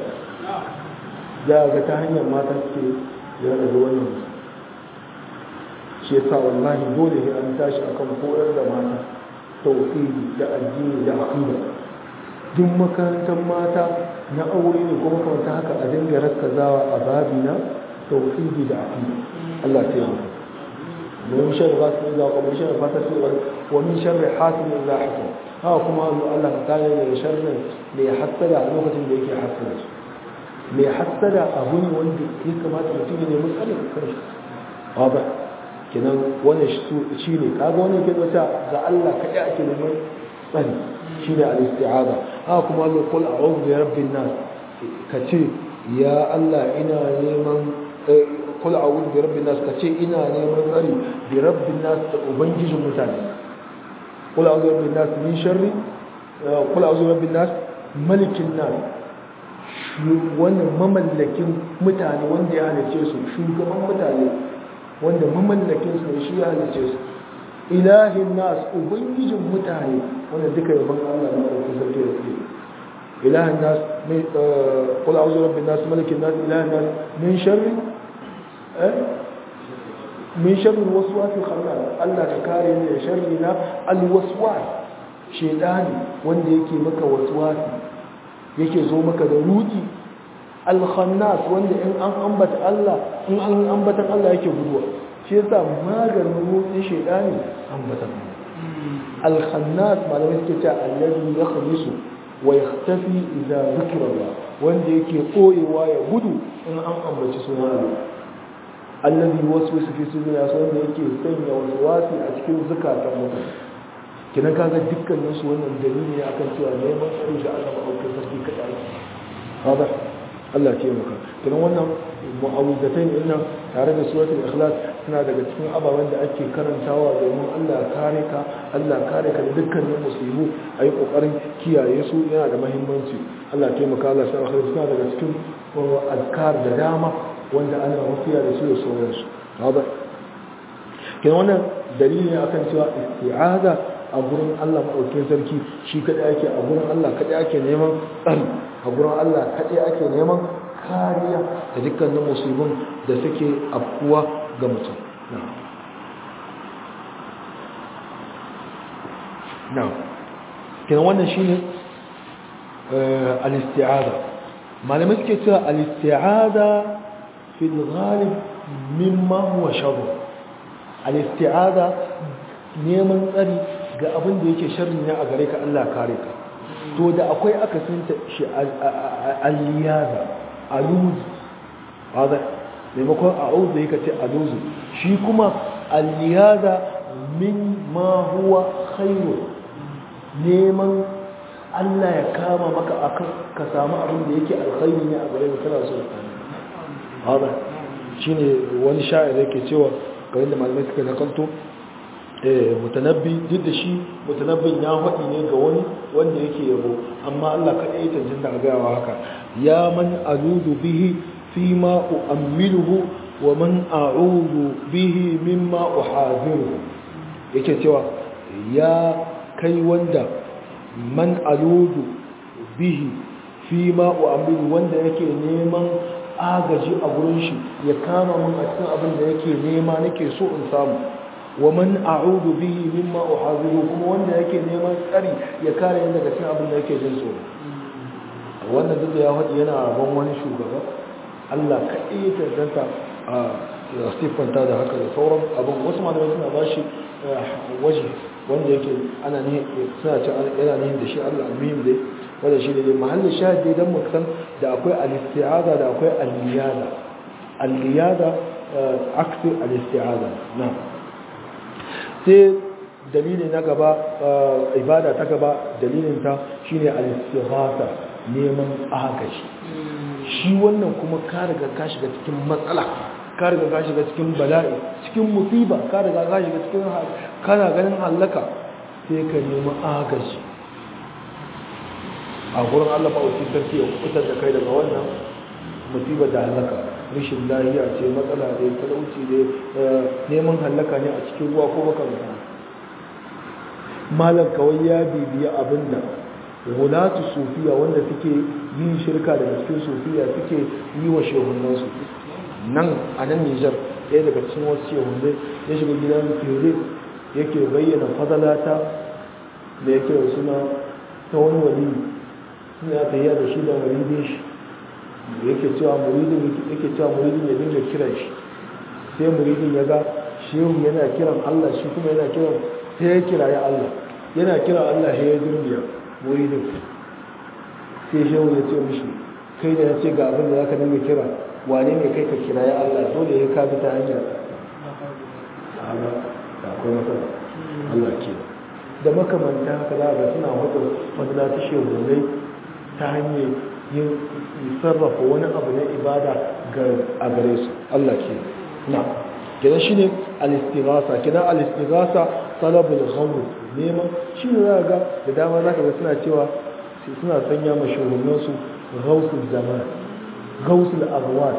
Za a ga ta hanyar mata suke yana da wannan. Shi yasa wallahi dole ne an tashi akan koyar da mata tauhidi da addini da aqida. Duk makarantar mata na aure ne kuma kamar haka a dinga rakkazawa a babina tauhidi da aqida. Allah ta yi. Domin sharri ba su da kuma sharri fata su wa min sharri hasidin idha hasad. Ha kuma Allah ta kare da sharrin da ya hasada a lokacin da yake hasada. Mai hasada abu ne wanda ya kamata mutum ya nemi tsare kanshi. Ba kenan wannan shi ne kaga wannan ke wata ga Allah kaɗai ake neman tsari, shi ne al-isti'aza. Haka kuma Allah qul a'udhu bi rabbin nas, kace ya Allah ina neman qul a'udhu bi rabbin nas, kace ina neman tsari bi rabbin nas da ubangijin mutane. Qul a'udhu bi rabbin nas min sharri qul a'udhu bi rabbin nas malikin nas, wannan mamallakin mutane wanda ya halice su, shugaban mutane wanda mamallakin su shi ya halice su, ilahin nas ubangijin mutane, wanda duka yaban Allah na ɗauki sarki da ke. ilahan nas min qul a'udhu birabbin nas malikin nas ilahan nas min sharri min sharri waswasil khannas Allah ka kare ni da sharri na alwaswas shedani wanda yake maka waswasi yake zo maka da rudi al-khannas wanda in an ambata Allah yake guduwa shi yasa maganin rudi shedani ambatan al-khannas malamai suke cewa alladhi yakhlisu wa yakhtafi idza dhukira Allah wanda yake koyewa ya gudu in an ambaci sunan Allah alladhi waswisu fi sudurin nas wanda yake sanya waswasi a cikin zakatan mutane kinan kaga dukkanin su wannan dalili ne akan cewa neman tsari da Allah ba auka sarki kada yi hada Allah ce maka kinan wannan mu'awwidatain inna tare da suratul ikhlas suna daga cikin ababen da ake karantawa domin Allah kare ka da dukkanin musibu ayi kokarin kiyaye su yana da muhimmanci Allah ce maka Allah sai akhir suna daga cikin azkar da dama wanda ana mafiya da su da sauransu hada kinan wannan dalili ne akan cewa isti'aza a gurin Allah maɗaukin sarki shi kaɗai ake a gurin Allah kaɗai ake neman tsari a gurin Allah kaɗai ake neman kariya da dukkanin musibin da suke afkuwa ga mutum na kenan wannan shi ne al-isti'aza malamai suke cewa al-isti'aza fil ghalib mimma huwa sharr al-isti'aza neman tsari ga abin da yake sharri ne a gare ka Allah kare ka to da akwai akasin shi al-liyaza aluzu hada maimakon a'udhu yake ce aluzu shi kuma al-liyaza min ma huwa khairu neman Allah ya kama maka akan ka samu abin da yake alkhairi ne a gare ka kana so hada shine wani sha'ir yake cewa kamar da malamai suka nakalto mutanabbi duk da shi mutanabbin ya faɗi ne ga wani wanda yake yabo amma Allah kaɗai ya cancanta a gawa haka ya man aludu bihi fi ma u'ammiluhu wa man a'udu bihi mimma uhaziru yake cewa ya kai wanda man aludu bihi fi ma u'ammiluhu wanda yake neman agaji a gurin shi ya kama mun a cikin abin da yake nema nake so in samu wa man a'udu bihi mimma uhaziru kuma wanda yake neman tsari ya kare ni daga cikin abin da yake jin tsoro wannan duk da ya faɗi yana ban wani shugaba Allah kaɗai ya tantanta a siffanta da haka da sauran abin wasu malamai suna ba shi waje wanda yake ana ne suna ce yana ne da shi Allah almuhim dai wanda shi ne mahallin shahid dai dan mu san da akwai al-isti'aza da akwai al-liyada al-liyada akthar al-isti'aza na'am sai dalili na gaba ibada ta gaba dalilin ta shine al-istighatha neman agaji shi wannan kuma ka riga ka shiga cikin matsala ka riga ka shiga cikin bala'i cikin musiba ka riga ka shiga cikin kana ganin halaka sai ka nemi agaji a gurin Allah ba wuce sarki ya kubutar da kai daga wannan musiba da halaka rashin lafiya ce matsala da talauci da neman halaka ne a cikin ruwa ko makamata malam kawai ya bibiya abinda gulatu sufiya wanda suke yin shirka daga cikin sufiya suke yi wa shehunansu nan a nan Nijar ɗaya daga cikin wasu shehunai ya shiga gidan fere yake bayyana fadalata da yake da suna ta wani wali suna tafiya da shi da muridin shi yake cewa muridin ya dinga kiran shi sai muridin ya ga shehu yana kiran Allah shi kuma yana kiran sai ya kira ya Allah yana kiran Allah sai ya durbiya muridin sai shehu ya ce mishi kai da ya ce ga abin da za ka dinga kira wane ne kai ka kira ya Allah dole ya ka bi ta hanyar Allah da akwai matsala Allah ke da makamanta haka za ga suna wata wadda ta shehu ta hanyar yin sarrafa wani abu na ibada a gare su Allah ke na kenan shine al-istighasa kenan al-istighasa talabul ghawr neman shine za ga da dama za ka ga suna cewa suna sanya mashuhunan su ghawsul zaman ghawsul arwah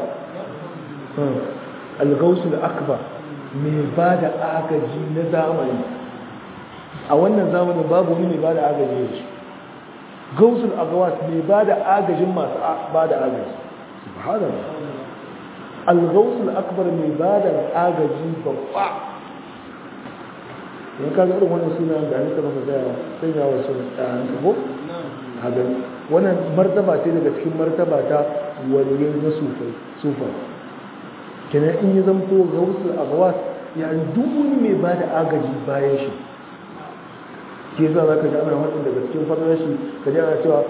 al-ghawsul akbar mai bada agaji na zamani a wannan zamanin babu wani mai bada agaji shi gausul agawas mai bada agajin masu bada agaji subhanallah al-gausul akbar mai bada agaji babba in ka ga irin wannan suna da aka maka gaya sai ya wasu ɗan ko hagan wannan martaba ce daga cikin martaba ta waliyai na sufai kenan in yi zamto gausul agawas yani duk wani mai bada agaji bayan shi ke za ka ji ana wadda daga cikin fadar shi ka ji ana cewa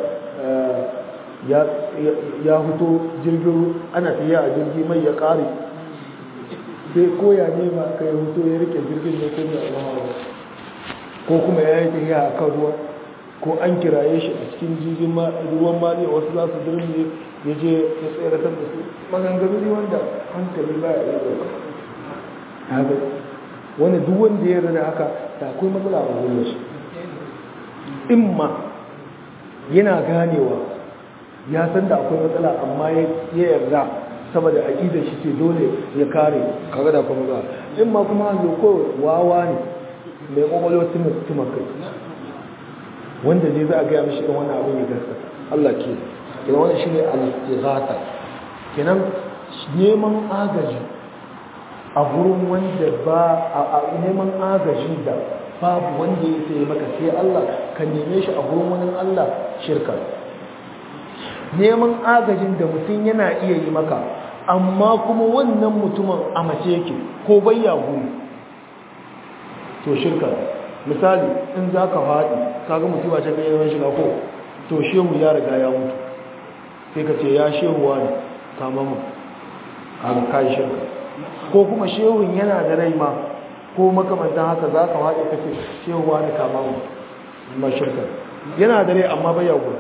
ya fito jirgin ana tafiya a jirgi mai ya kare sai koya ne ma ka yi fito ya rike jirgin ne ko mai alhawa ko kuma ya yi tafiya a kan ruwa ko an kiraye shi a cikin jirgin ruwan mali wasu za su jirgin ya je ya tsere da su maganganu ne wanda hankali ba ya yi haka wani duk wanda ya rana haka ta akwai matsala a wurin shi imma yana ganewa ya san da akwai matsala amma ya yarda saboda aqidar shi ce dole ya kare kaga da kuma ga imma kuma an ko wawa ne mai kokolwa tuma kai wanda zai za a ga mishi irin wannan abin ya gaskata Allah ke kenan wannan shine al-istighatha kenan neman agaji a gurin wanda ba a neman agaji da babu wanda ya sai maka sai Allah ka neme shi a gurin wani Allah shirka neman agajin da mutum yana iya yi maka amma kuma wannan mutumin a mace yake ko bayya guri to shirka misali in za ka faɗi kaga mutuwa ta kai yawan shiga ko to shehu ya riga ya mutu sai ka ce ya shehu wani kama mu a kai shirka ko kuma shehun yana da rai ma ko makamantan haka za ka haɗe ka ce shehuwa da kama mu mashirka yana da rai amma bai yago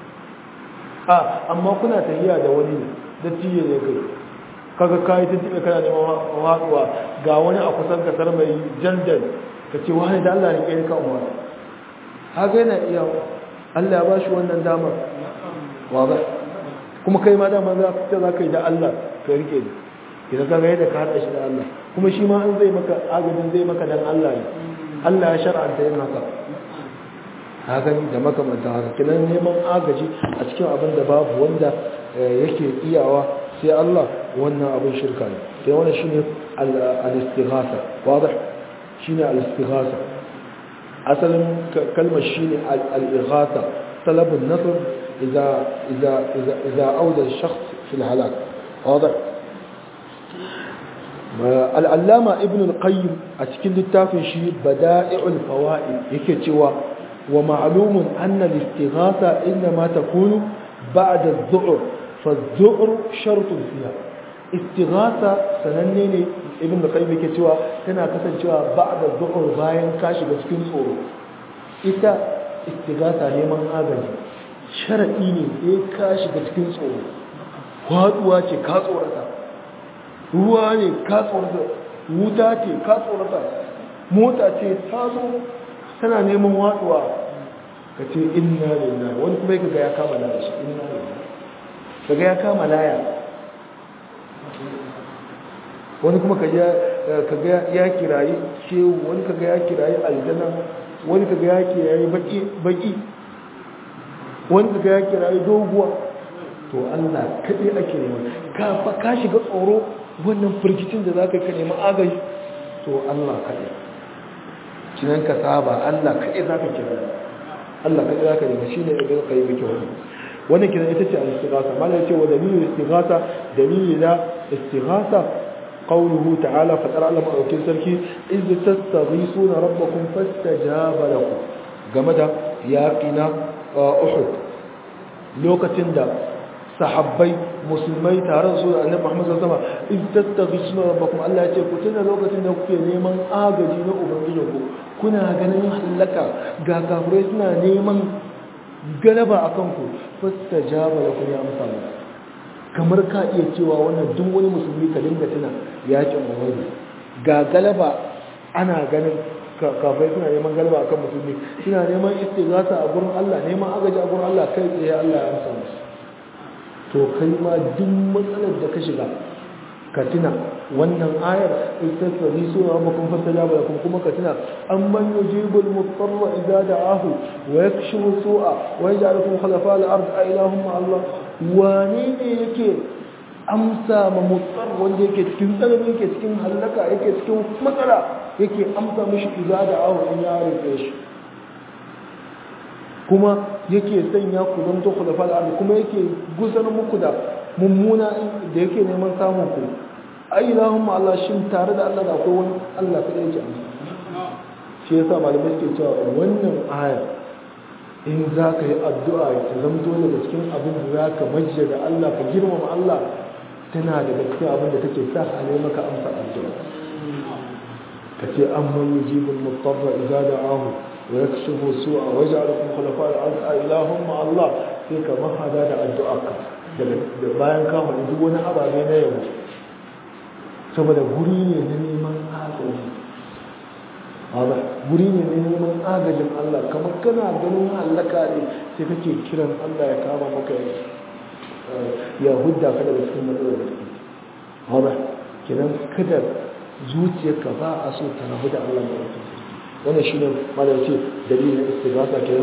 amma kuna tafiya da wani da tiye ne kai kaga kayi tuntuɓe kana neman haɗuwa ga wani a kusan kasar mai jandal ka ce wani da Allah ne kai kan wani haka yana iya Allah ya ba shi wannan damar wa ba kuma kai ma dama za ka yi da Allah ka rike ne idan ka ga yadda ka haɗa shi da Allah kuma shi ma an zai maka agajin zai maka dan Allah ne Allah ya shar'anta yin haka haka da makamantan haka kinan neman agaji a cikin abin da babu wanda yake iyawa sai Allah wannan abin shirka ne sai wannan shine al-istighatha wadih shine al-istighatha asalin kalmar shine al-ighatha talab an-nasr idza awda ash-shakhs fi al-halak wadih al'allama ibn al-qayyim a cikin littafin shi bada'i'ul fawa'id yake cewa wa ma'lumun anna al-istighatha inma takunu ba'da adh-dhu'r fa adh-dhu'r shartun fiha istighatha sananne ne ibn al-qayyim yake cewa tana kasancewa ba'da adh-dhu'r bayan ka shiga cikin tsoro ita istighatha neman agaji sharadi ne sai ka shiga cikin tsoro faduwa ce ka tsorata ruwa ne ka tsorata wuta ce ka tsorata mota ce ta zo tana neman watsuwa ka ce inna lillahi wani kuma yake ga ya kama laya shi inna lillahi kaga ya kama laya wani kuma kaga ya kirayi shehu wani kaga ya kirayi aljanna wani kaga ya kirayi baki wani kaga ya kirayi doguwa to Allah kaɗai ake nema ka shiga tsoro wannan firgicin da za ka yi ka nemi agaji to Allah kaɗai kinan ka saba Allah kaɗai za ka kira Allah kaɗai za ka nemi shi ne ɗaya ka yi miki wannan kiran ita ce a istighatha malar ce wa dalilin istighatha dalili na istighatha qawluhu ta'ala faɗar Allah maɗaukin sarki iz tastaghisuna rabbakum fastajaba lakum game da yaƙina Uhud lokacin da sahabbai musulmai tare da su da annabi Muhammad sallallahu alaihi wasallam in tattaghishuna rabbakum Allah ya ce ku tuna lokacin da kuke neman agaji na ubangijinku kuna ganin halaka ga kafirai suna neman galaba akan ku fastajaba lakum ya amsa muku kamar ka iya cewa wannan duk wani musulmi ka dinga tuna yakin Uhud ga galaba ana ganin kafirai suna neman galaba akan musulmi suna neman istighatha a gurin Allah neman agaji a gurin Allah kai tsaye Allah ya amsa musu to kai ma duk matsalar da ka shiga katina wannan ayar istaghfiru sura rabbakum fastajaba lakum kuma katina amman yujibul mutarra idza da'ahu wa yakshifu su'a wa yaj'alukum khulafa al-ard a ilahum ma Allah wani ne yake amsa ma mutar wanda yake cikin tsanani yake cikin halaka yake cikin matsala yake amsa mishi idza da'ahu in ya rufe shi kuma yake sanya ku zanto khulafa al-ard kuma yake gusar muku da mummuna da yake neman samun ku ai Allahumma Allah shin tare da Allah da akwai wani Allah kada yake amsa shi yasa malamai suke cewa wannan aya in za ka yi addu'a ta zamto daga cikin abin da za ka majje da Allah ka girmama Allah tana daga cikin abin da take sa hale maka amsa addu'a ka ce amman yujibul mutarra idza da'ahu wa yakshifu su'a wa yaj'alukum khulafa al-ard Allahumma Allah sai ka mahada da addu'arka da bayan ka faɗi duk wani ababe na yabo saboda guri ne na neman agaji guri ne na neman agajin Allah kamar kana ganin halaka ne sai kake kiran Allah ya kama maka ya hudda ka daga cikin matsalar da ke kiran kada zuciyarka ba a so ta rabu da Allah mai wasu wannan shi ne mada ce dalilin istighatha ke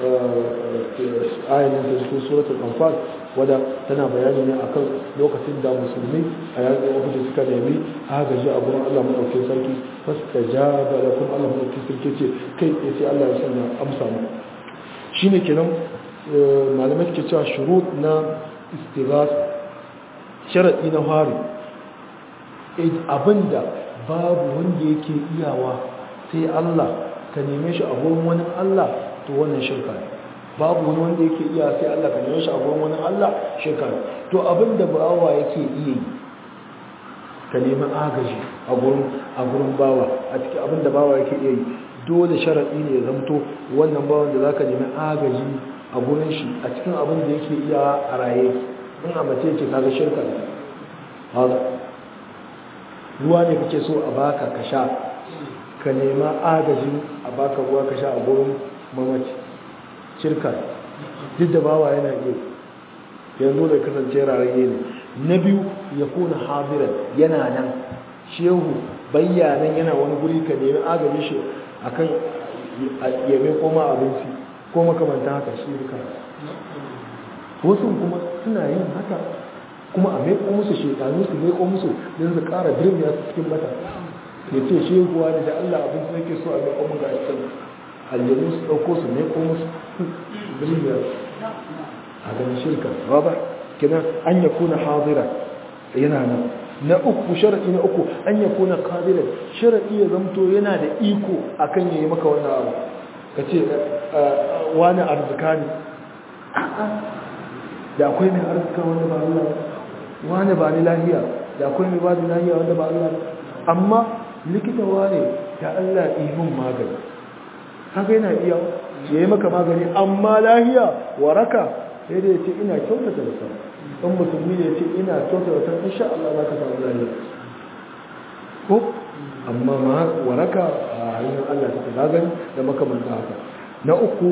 ayan da cikin suratul anfal wadda tana bayani ne akan lokacin da musulmi a yayin da suka nemi agaji a gurin Allah madaukakin sarki fastajaba lakum Allah madaukakin sarki ce kai sai Allah ya sanya amsa mu shine kenan malamai ke cewa shurut na istighatha sharadi na fari abinda babu wanda yake iyawa sai Allah ka neme shi a gurin wani Allah to wannan shirka ne babu wani wanda yake iya sai Allah ka neme shi a gurin wani Allah shirka ne to abinda bawa yake iya yi ka nemi agaji a gurin bawa a cikin abinda bawa yake iya yi dole sharadi ne ya zamto wannan bawan da zaka nemi agaji a gurin shi a cikin abin da yake iya a raye in a mace ce kaga shirka ne ruwa ne kake so a baka ka sha ka nema agajin a baka ruwa ka sha a gurin mamaci shirka duk da bawa yana iya yanzu da kasance rarraye ne na biyu ya kuna hadiran yana nan shehu bayyanan yana wani guri ka nemi agajin shi akan ya mai koma abinci ko makamanta haka shirka wasu kuma suna yin haka kuma a maiko musu shekaru su maiko musu don su kara dirmiya su cikin mata ya ce shehuwa ne da Allah abin da yake so a maiko mun ga aikin aljanu su ɗauko su maiko musu dirmiya a ganin shirka raba kinan an ya kuna hadira yana nan na uku sharaɗi na uku an ya kuna kadira sharaɗi ya zamto yana da iko akan ya yi maka wannan abu ka ce wani arzika ne da akwai mai arzika wanda ba Allah wani ba ni lahiya da akwai mai ba ni lahiya wanda ba Allah amma likita wane da Allah ihun magani haka yana iya ya yi maka magani amma lahiya waraka sai da ya ce ina kyautata da sa ɗan musulmi ne ya ce ina kyautata da sa insha Allah za ka samu lahiya ko amma ma waraka a hanyar Allah ta magani da makamanta haka na uku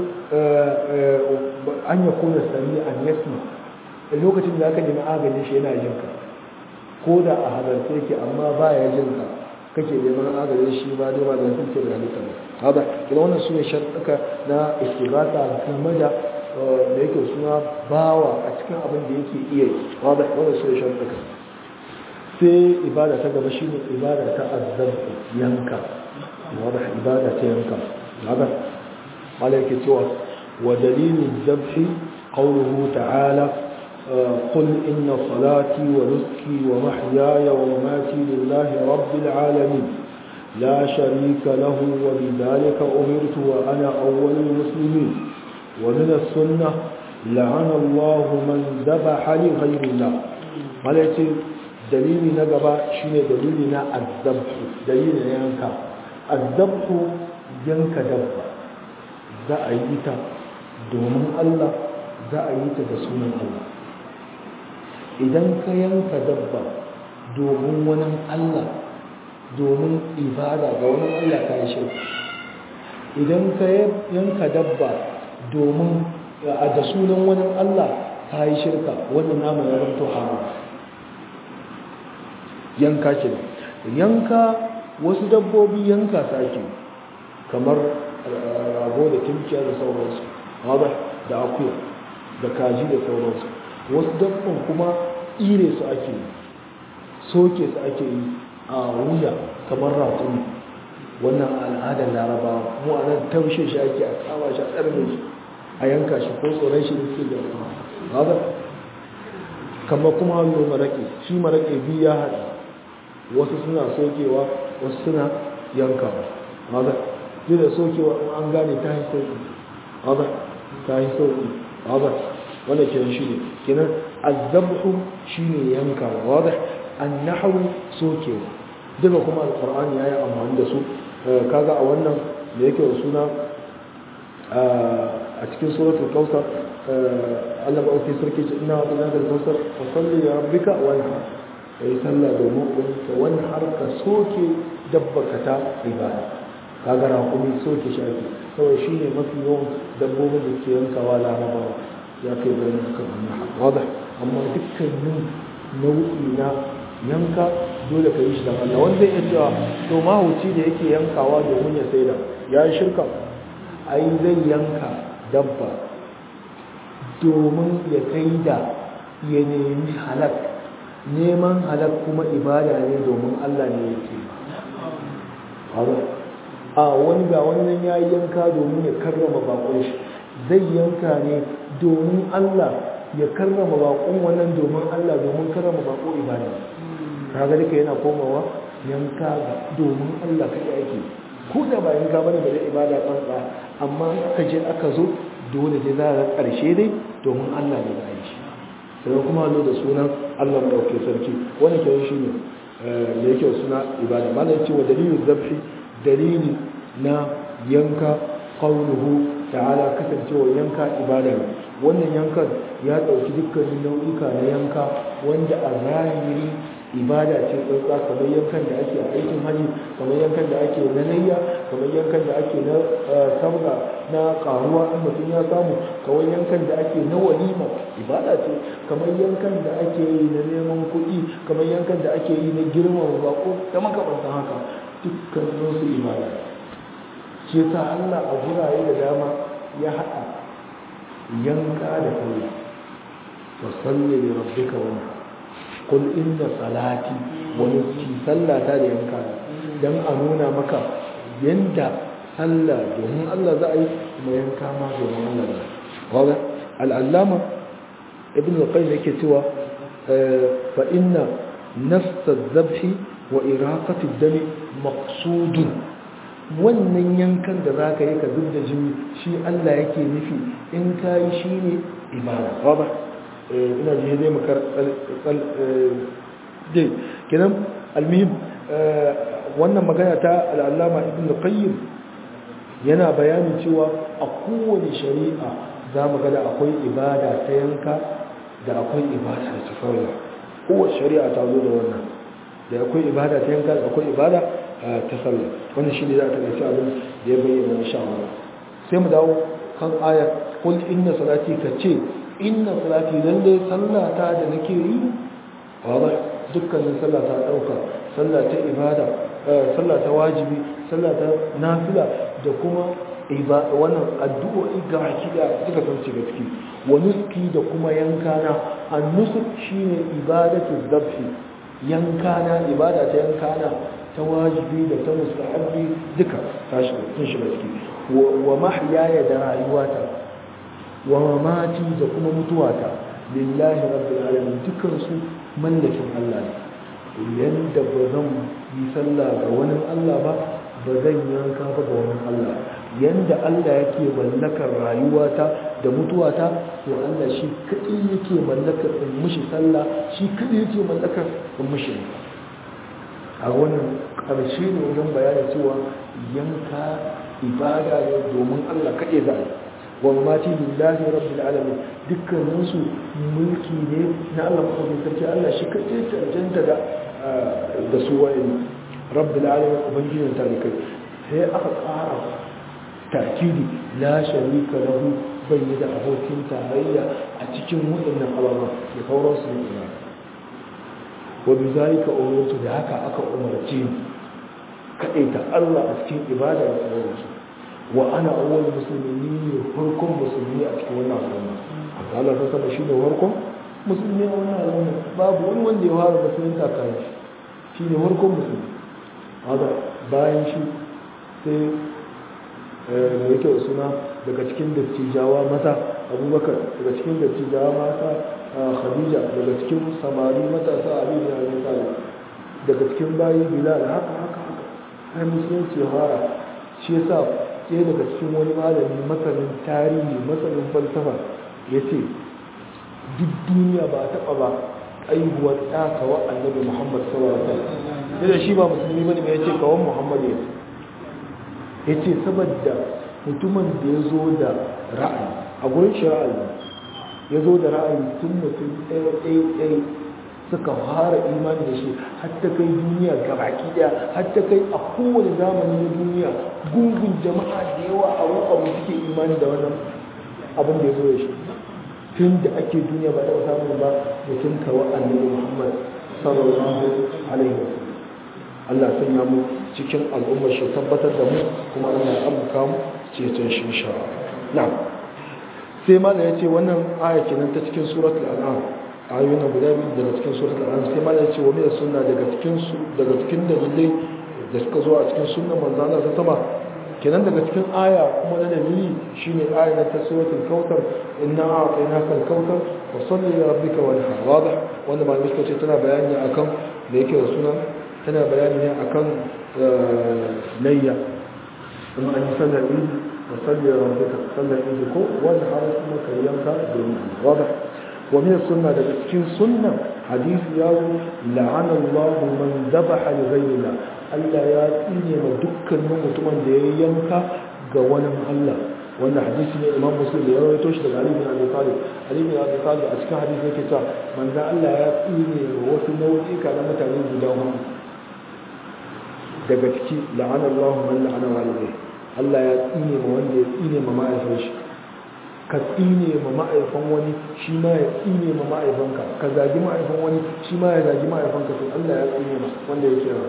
an ya kuna sami an yasma lokacin da aka nemi agajin shi yana jinka ko da a halarta yake amma ba ya jinka kake neman agajin shi ba dai ba da suke da halitta ba haɗa kina wannan su ne sharɗuka na istighatha game da yake suna bawa a cikin abin da yake iya yi haɗa wannan su ne sharɗuka sai ibada ta gaba shine ibada ta azzabu yanka haɗa ibada ta yanka haɗa Allah yake cewa wa dalilin zabhi qawluhu ta'ala قل إن صلاتي ونسكي ومحياي ومماتي لله رب العالمين لا شريك له وبذلك أمرت وأنا أول المسلمين ومن السنة لعن الله من ذبح لغير الله مالك دليل نجبا شنو دليلنا الذبح دليل ينكا الذبح ينكا دبا za a yi ta domin Allah za a yi ta da sunan Allah idan ka yanka dabba domin wani Allah domin ibada ga wani Allah ka yi shirka idan ka yanka dabba domin da sunan wani Allah ka yi shirka wannan naman ya zanto haram yanka ke yanka wasu dabbobi yanka sake kamar rago da tunkiya da sauransu da akuya da kaji da sauransu. Wasu dabban kuma ire su ake yi, soke su ake yi a wuya kamar ratuni. Wannan al'adar larabawa mu a nan taushe shi ake a kama shi a tsarme shi a yanka shi ko tsoron shi da suke da haɗa kamar kuma hannu maraƙe shi maraƙe biyu ya haɗa wasu suna sokewa wasu suna yankawa haɗa duk da sokewa an gane ta yi sauƙi haɗa ta yi sauƙi haɗa wanda ke shi ne kenan azabhu shi ne yankawa haɗa an nahawu sokewa duka kuma alƙur'ani ya yi amfani da su kaga a wannan da yake da suna a cikin suratul kausar Allah ba auki sarki ce ina wa da kausar fa salli ya rabbika wa anhar kai sallah domin ka wani har ka soke dabbaka ta ibada kaga raƙumi soke shi ake saboda shine mafi yawan dabbobin da ke yankawa larabawa ya kai bayan kan annaha wada amma dukkanin nau'i na yanka dole ka yi shi don Allah wanda ya cewa to mahauci da yake yankawa domin ya saida ya yi shirka ai zai yanka dabba domin ya kai da ya nemi halak neman halak kuma ibada ne domin Allah ne yake a wani ga wannan ya yi yanka domin ya karrama bakon shi zai yanka ne domin Allah ya karrama bakon wannan domin Allah domin karrama bako ibada kaga duka yana komawa yanka domin Allah kai ake ko da ba yanka bane da ibada tsantsa amma aka je aka zo dole dai za a karshe dai domin Allah ne da aiki sai kuma Allah da sunan Allah dauke sarki wannan ke shi ne da yake suna ibada malai cewa dalilul zabhi dalili na yanka qawluhu ta'ala kasancewa yanka ibada ne wannan yankan ya dauki dukkanin nau'ika na yanka wanda a zahiri ibada ce tsantsa kamar yankan da ake a aikin haji kamar yankan da ake na layya kamar yankan da ake na sabga na karuwa in mutum ya samu kamar yankan da ake na walima ibada ce kamar yankan da ake yi na neman kuɗi kamar yankan da ake yi na girmama bako da makamantan haka dukkan su ibada ce ta Allah a gurare da dama ya haɗa yanka da sallah wa salli li rabbika wanhar kul inna salati wa nusuki sallata da yanka dan a nuna maka yanda sallah domin Allah za a yi kuma yanka ma domin Allah za a yi al-allama ibn al-qayyim yake cewa fa inna nafs az-zabhi wa iraqati ad-dami maqsudun wannan yankan da zaka yi ka zubda jini shi Allah yake nufi in kai shine ibada ba ina ji zai makar dai kenan almuhim wannan magana ta al'allama ibn qayyim yana bayani cewa a kowane shari'a za mu ga da akwai ibada ta yanka da akwai ibada ta sallah kowace shari'a ta zo da wannan da akwai ibada ta yanka da akwai ibada ta sallah wannan shine za ta ga abin da ya bayyana insha Allah sai mu dawo kan aya kul inna salati kace inna salati lalle sallata da nake yi wada dukkanin sallata dauka sallata ibada sallata wajibi sallata nafila da kuma wannan addu'o'i ga hakika duka san ci gaske wa nuski da kuma yankana an-nusuk shine ibadatu dhabhi yankana ibada ta yankana ta wajibi da ta mustahabbi duka tashi sun shiga ciki wa mahyaya da rayuwata wa mamati da kuma mutuwata lillahi rabbil alamin dukkan su mallakin Allah ne yanda ba zan yi sallah ga wani Allah ba ba zan yanka ba ga wani Allah yanda Allah yake mallakar rayuwata da mutuwata to Allah shi kadai yake mallakar in mushi sallah shi kadai yake mallakar in mushi a wannan karshe ne wajen bayani cewa yanka ibada ne domin Allah kadai za a wa mamati lillahi rabbil alamin dukkanin su mulki ne na Allah ko sarki Allah shi kace cancanta da su wayin rabbil alamin ubangijin talikai sai aka ƙara takidi la sharika lahu bai da abokin tarayya a cikin waɗannan ababen da sauran su ne wa bizalika umirtu da haka aka umarce ni kadaita Allah a cikin ibada da sauransu wa ana awwal muslimin ne farkon musulmi a cikin wannan al'umma Allah ta saba shine farkon musulmi a wannan al'umma babu wani wanda ya fara musulunta kai shine farkon musulmi haka bayan shi sai da yake suna daga cikin dattijawa mata Abubakar, daga cikin dattijawa mata Khadija, daga cikin samari matasa Ali bin Abi Talib, daga cikin bayi Bilal, haka har musulunci ya fara. Shi yasa sai daga cikin wani malami masanin tarihi masanin falsafa ya ce duk duniya ba a taɓa ba aihuwar ɗa kawa annabi Muhammad sallallahu alaihi wasallam. Sai da shi ba musulmi bane mai yace kawan Muhammad ya ce saboda mutumin da ya zo da ra'ayi a gurin shi ra'ayi ya zo da ra'ayi tun mutum ɗaya suka fara imani da shi har ta kai duniya gabaki daya har ta kai a kowane zamani na duniya gungun jama'a da yawa a abu suke imani da wannan abin da ya zo da shi tun da ake duniya ba taɓa samun ba mutum kawo annabi Muhammad sallallahu alaihi wasallam. Allah sanya mu cikin al'ummar shi tabbatar da mu kuma Allah ya amka mu ceton shi insha Allah. Sai ma da yace wannan aya kenan ta cikin suratul an'am ayoyin guda biyu daga cikin suratul an'am sai ma da yace wa min sunna daga cikin dalilai da suka zo a cikin sunnan manzo Allah sama kenan daga cikin aya kuma na dalili shine aya ta suratul kautsar inna a'tainaka al-kautsar wa salli li rabbika wanhar wadah wanda ba suka ce tana bayani akan da yake da sunan tana bayani ne akan layya in an yi sallar idi wa salli li rabbika sallar idi ko wanda har kuma kayyanka domin wadah wa min sunna daga cikin sunna hadisi ya zo la'ana Allahu man dhabaha li ghayri Allah ya tsine ma dukkanin mutumin da ya yanka ga wani Allah wannan hadisi ne Imam Muslim ya rawaito shi daga Ali bin Abi Talib. Ali bin Abi Talib a cikin hadisi yake cewa manzo Allah ya tsine wasu nau'ika na mutane guda huɗu daga ciki la'ana Allahu man la'ana walidayhi Allah ya tsine ma wanda ya tsine ma ma'aifin shi ka tsine ma ma'aifan wani shi ma ya tsine ma ma'aifanka ka zagi ma'aifan wani shi ma ya zagi ma'aifanka to Allah ya tsine ma wanda yake yawa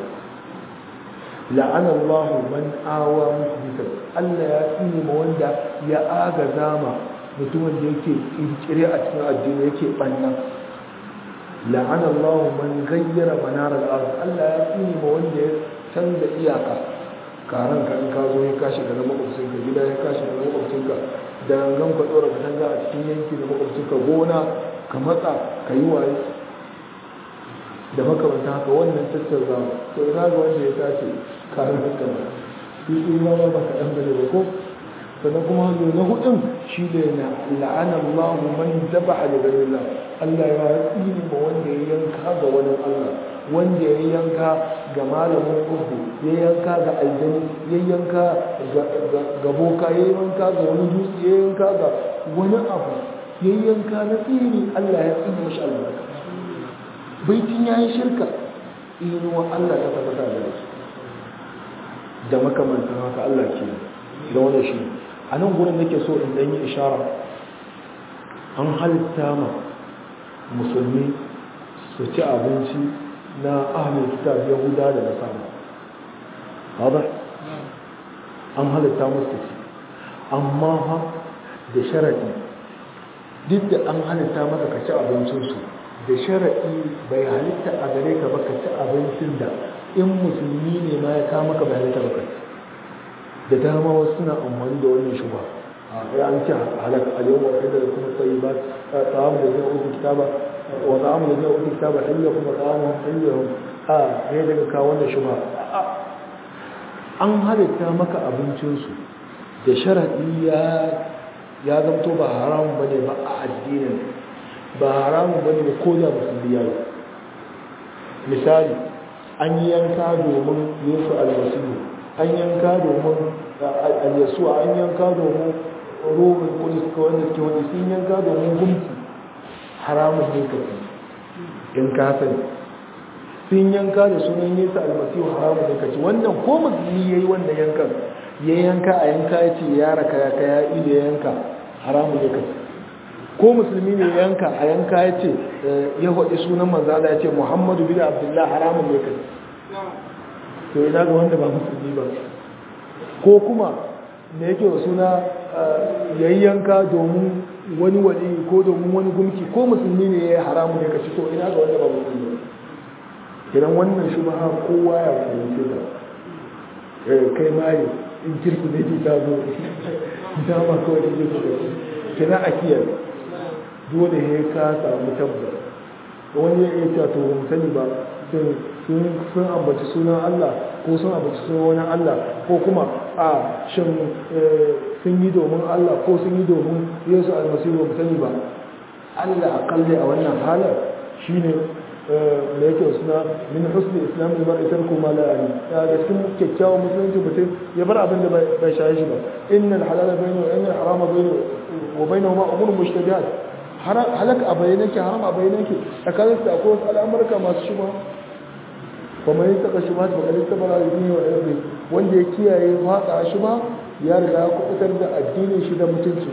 la'ana Allah man awa musbitan Allah ya tsine ma wanda ya agaza ma mutumin da yake kirkire a cikin addini yake banna la'ana Allah man gayyara manar al-ard Allah ya tsine ma wanda ya canza iyaka karan ka in ka zo ya kashi ga makwabcin ka gida ya kashi ga makwabcin ka da gangan ka dora ka tanga a cikin yanki da makwabcin ka gona ka matsa ka yi waye da makamanta haka wannan tattarza to ina ga wanda ya tashi karin haka ba shi ma ba ka dan bane ba ko sannan kuma hanzo na hudun shi da na la'ana Allah man zabaha li ghayrillah Allah ya tsini ma wanda ya yanka ga wani Allah wanda ya yanka ga malamin ubu ya yanka ga aljani ya yanka ga boka ya yanka ga wani dutse ya yanka ga wani abu ya yanka na tsini Allah ya tsini mashi albarka baitin ya yi shirka inuwa Allah ta tabbata da su da makamantan haka Allah ke da wani shi a nan gurin nake so in ɗanyi ishara an halitta ma musulmi su ci abinci na ahalin kitab yahuda da nasara haɗa an halitta musu ci amma ha da sharaɗi duk da an halitta maka ka ci abincinsu da sharaɗi bai halitta a gare ka ba ka ci abincin da in musulmi ne ma ya kama ka bai halitta ba da dama wasu suna amfani da wannan shuba a ya an ci halaka a yau wa da kuma tsayi ba ta'amu da zai uku kitaba wa ta'amu da zai uku kitaba hanyar kuma ta'amu hanyar a ya daga kawo wannan shuba an halitta maka abincinsu da sharaɗi ya zamto ba haramun ba ne ba a addinin ba haramun bane ba ko da musulmi yayi misali an yanka domin Yesu almasihu an yanka domin al-Yesu an yanka domin ruhul qudus ko wanda ke wani sun yanka domin gumki haramun ne kace in ka sani sun yanka da sunan Yesu almasihu haramun ne kace wannan ko musulmi yayi wannan yankan ya yanka a yanka yace ya raka ya ido yanka haramun ne kace ko musulmi ne yanka a yanka ya ce ya faɗi sunan manzala ya ce Muhammadu bin Abdullah haramun ne kai to ina ga wanda ba musulmi ba ko kuma da yake wa suna yayyanka domin wani wali ko domin wani gumki ko musulmi ne ya haramun ne kaci to ina ga wanda ba musulmi ba idan wannan shi ma kowa ya fahimce da kai mai in kirki ne ji ta zo dama kawai da ji ta kina akiyar dole ya ka samu tabbas wani ya iya cewa to mu sani ba sun ambaci sunan Allah ko sun ambaci sunan wani Allah ko kuma a shin sun yi domin Allah ko sun yi domin Yesu almasihu mu sani ba Allah akalli a wannan halar shine da yake suna min husni islam da bar itar kuma la yani da cikin kyakkyawan musulunci mutum ya bar abin da bai shaye shi ba innal halala bayna wa innal harama bayna wa bainahuma umur mushtabihat halak a bayyane ke haram a bayyane ke tsakanin su akwai wasu al'amurka masu shubha kuma yin taka shubha ta bakar ta bara da wa irbi wanda ya kiyaye fada shubha ya riga ya kubutar da addinin shi da mutunci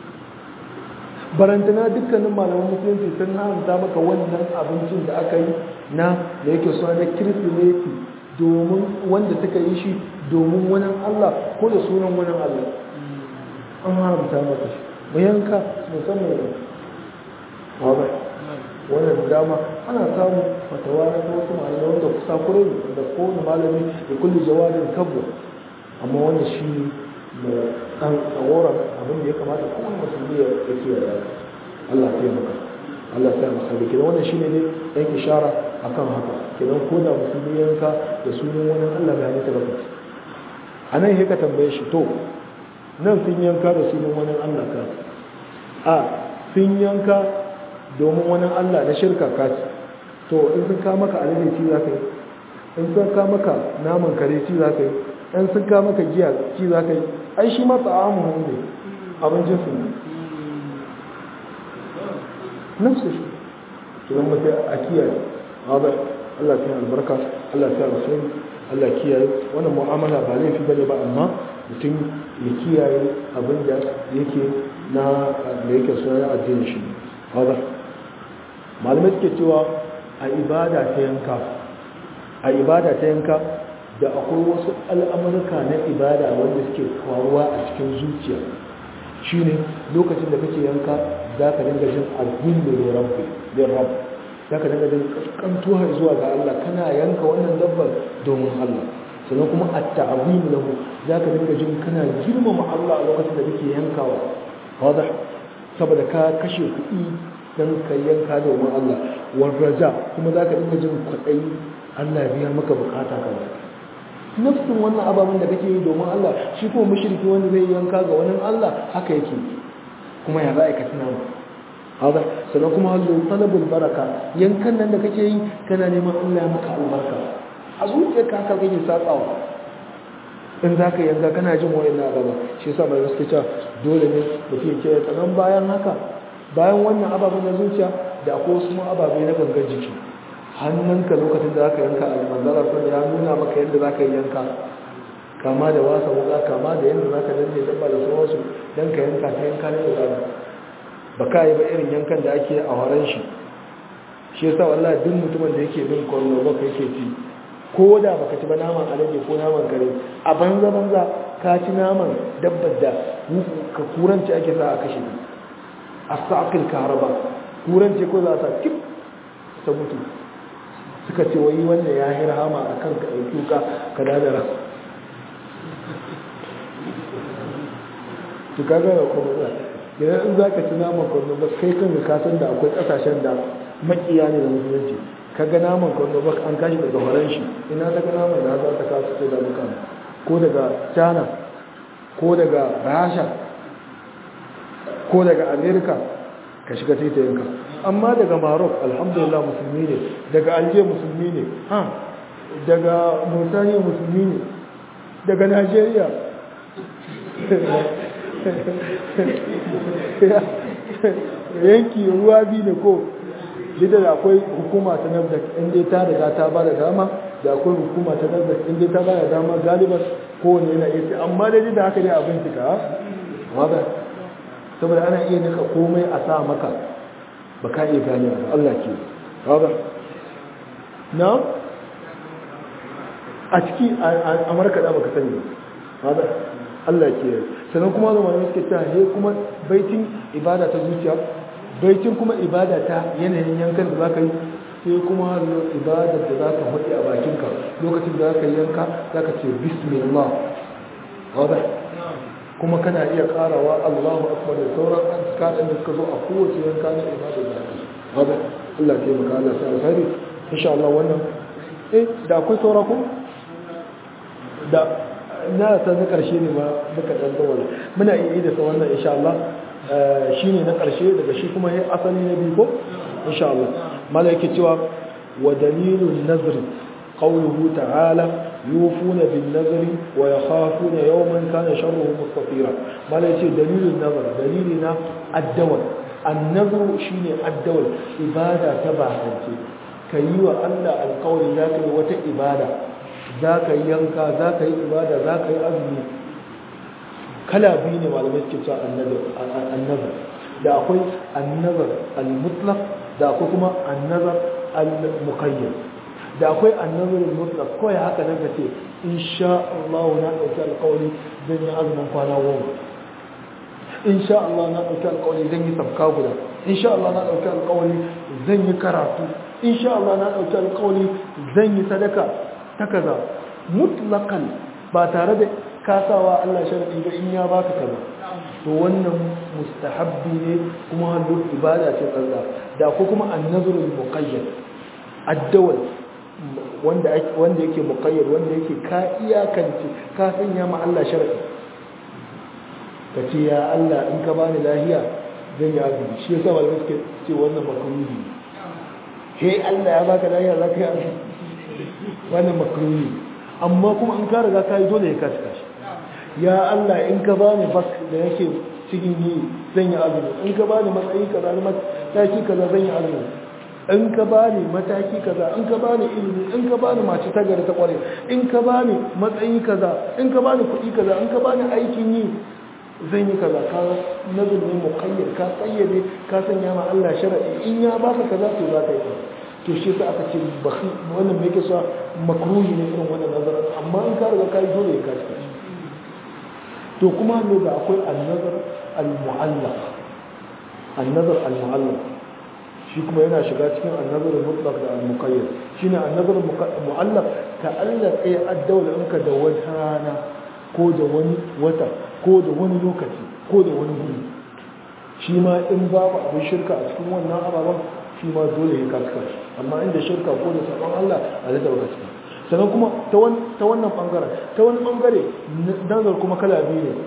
barantana dukkanin malaman musulunci sun haramta maka wannan abincin da aka yi na da yake suna na kirsimeti domin wanda suka yi shi domin wani Allah ko da sunan wani Allah an haramta maka shi mu yanka musamman da wadda wannan dama ana samun fatawa na wasu malamai wanda kusa kurai da kowane malami da kulle jawabin kabbo amma wannan shi ne ɗan tsaworan abin da ya kamata kowane musulmi ya kiyaye Allah ta yi maka Allah ta yi maka da kenan wannan shi ne ɗan ishara a kan haka kenan ko da musulmi yanka da sunan wani Allah ga halitta baka a nan ya ka tambaye shi to nan sun yanka da sunan wani Allah ka a sun yanka domin wani Allah na shirka kaci to in sun ka maka alade ci za ka yi in sun ka maka naman kare ci za ka yi in sun ka maka giya ci za ka yi ai shi ma ta'amu ne abincin su ne nafsu shi to zan mutu a kiyaye haɗa Allah ta yi albarka Allah ta yi alkhairi Allah kiyaye wannan mu'amala ba laifi bane ba amma mutum ya kiyaye abin da yake na da yake suna addinin shi haɗa malamai suke cewa a ibada ta yanka da akwai wasu al'amurka na ibada wanda suke faruwa a cikin zuciya shine lokacin da kake yanka za ka dinga jin azim da rab za ka dinga jin kaskantuwa zuwa ga Allah kana yanka wannan dabbar domin Allah sannan kuma a ta'azim lahu za ka dinga jin kana girmama Allah a lokacin da kake yankawa wadda saboda ka kashe kuɗi don ka yanka domin Allah warraja kuma za ka dinga jin kwaɗayi Allah biya maka bukata kaza nafsin wannan ababen da kake yi domin Allah shi kuma mushriki wanda zai yanka ga wani Allah haka yake kuma ya za ka tuna haka sannan kuma hallo talabul baraka yankan nan da kake yi kana neman Allah ya maka albarka a zuciyarka haka kake satsawa in za ka yanka kana jin wayannan ababa shi yasa mai suke cewa dole ne mutum ya kiyaye tsanan bayan haka bayan wannan ababen na zuciya da akwai wasu ababe na gangan jiki hannunka lokacin da aka yanka a manzara sun ya nuna maka yadda za ka yi yanka kama da wasa wuka kama da yadda za ka danne dabba da sauransu don ka yanka ta yanka ne da zara ba ka yi ba irin yankan da ake a horon shi shi yasa wallahi duk mutumin da yake bin kwallo ba ka yake ci ko da baka ci ba naman alade ko naman kare a banza ka ci naman dabbar da ka kuranci ake sa a kashe a sa'akil karaba kuranci ko za a sa kip ta mutu suka ce wai wanda ya yi rahama a kan ka ɗauki ka dadara su ka gana kuma za idan in za ka ci naman kwallo ba kai kan kasan da akwai ƙasashen da makiya ne da musulunci ka ga naman kwallo ba an kashi daga horon shi ina ta ga naman da za ta kasu ce da muka ko daga china ko daga rasha ko daga amerika ka shiga taitayinka amma daga Maroc alhamdulillah musulmi ne daga Algeria musulmi ne daga Mauritania musulmi ne daga Nigeria yanki ruwa biyu ne ko dida da akwai hukuma ta NAFDAC inda ta riga ta ba da dama da akwai hukuma ta NAFDAC inda ta ba da dama galiban kowane yana iya amma da haka ne abin cika wadda saboda ana iya nika komai a sa maka ba ka iya gane ba Allah ke haɗa na a ciki a markaɗa baka sani haɗa Allah ke sannan kuma zama ne suke ta he kuma baitin ibada ta zuciya baitin kuma ibada ta yanayin yankan da za ka yi sai kuma ibadar da za ka faɗi a bakinka lokacin da za ka yanka za ka ce bismillah wadda kuma kana iya ƙarawa allahu akbar da sauran azkarin da suka zo a kowace yanka na ibadar da aka wadda allah ke maka allah ta alfahari insha Allah wannan da akwai saura ko da na san na ƙarshe ne ma duka ɗan tsawon muna iya yi da sa wannan insha Allah shi ne na ƙarshe daga shi kuma ya asali na biyu ko insha Allah malaiki cewa wa dalilun nazri qawluhu ta'ala yufuna bin nazri wa yakhafuna yawman kana sharruhu mustatira malaiki dalilun nazar dalili na addawal annazru shine addawal ibada ta bahance kayi wa Allah alƙawari zaka yi wata ibada zaka yi yanka zaka yi ibada zaka yi azumi kala biyu ne malamai suke cewa annazar da akwai annazar al-mutlaq da akwai kuma annazar al-muqayyad da akwai annazar al-mutlaq kawai haka nan kace insha Allah na dauki alƙawari zan yi azumin kwana 10 insha Allah na dauki alƙawari zan yi sabka guda insha Allah na dauki alƙawari zan yi karatu insha Allah na dauki alƙawari zan yi sadaka ta kaza mutlaqan ba tare da kasawa Allah sharadi ga in ya baka kaza to wannan mustahabbi ne kuma halin ibada ce tsalla da ko kuma annazrul muqayyad addawal wanda yake muqayyad wanda yake ka iyakance ka sanya ma Allah sharadi kace ya Allah in ka bani lahiya zan yi azumi shi yasa malamai suke ce wannan makruhi he Allah ya baka lahiya zaka yi azumi wannan makruhi amma kuma in ka riga ka yi dole ka cika shi ya Allah in ka bani bas da yake cikin yi zan yi azumi in ka bani matsayi kaza na mataki kaza zan yi azumi in ka bani mataki kaza in ka bani ilimi in ka bani mace ta gari ta kware in ka bani matsayi kaza in ka bani kuɗi kaza in ka bani aikin yi zan yi kaza ka nazarin muqayyad ka tsayyade ka sanya ma Allah shar'i in ya baka kaza to za ka yi to shi sa aka ce bakhi wannan me yake sa makruhi ne irin wannan nazarin amma in ka riga ka yi dole ka cika to kuma ne da akwai annazar al-mu'allaq annazar al-mu'allaq shi kuma yana shiga cikin annazar al-mutlaq da al-muqayyad shine annazar mu'allaq ka Allah ya addaula inka da wata rana ko da wani wata ko da wani lokaci ko da wani guri shi ma in babu abin shirka a cikin wannan ababen shi ma dole ya kaska amma inda shirka ko da sabon Allah a da baka cika sannan kuma ta wannan bangaren ta wani bangare nazar kuma kala biyu ne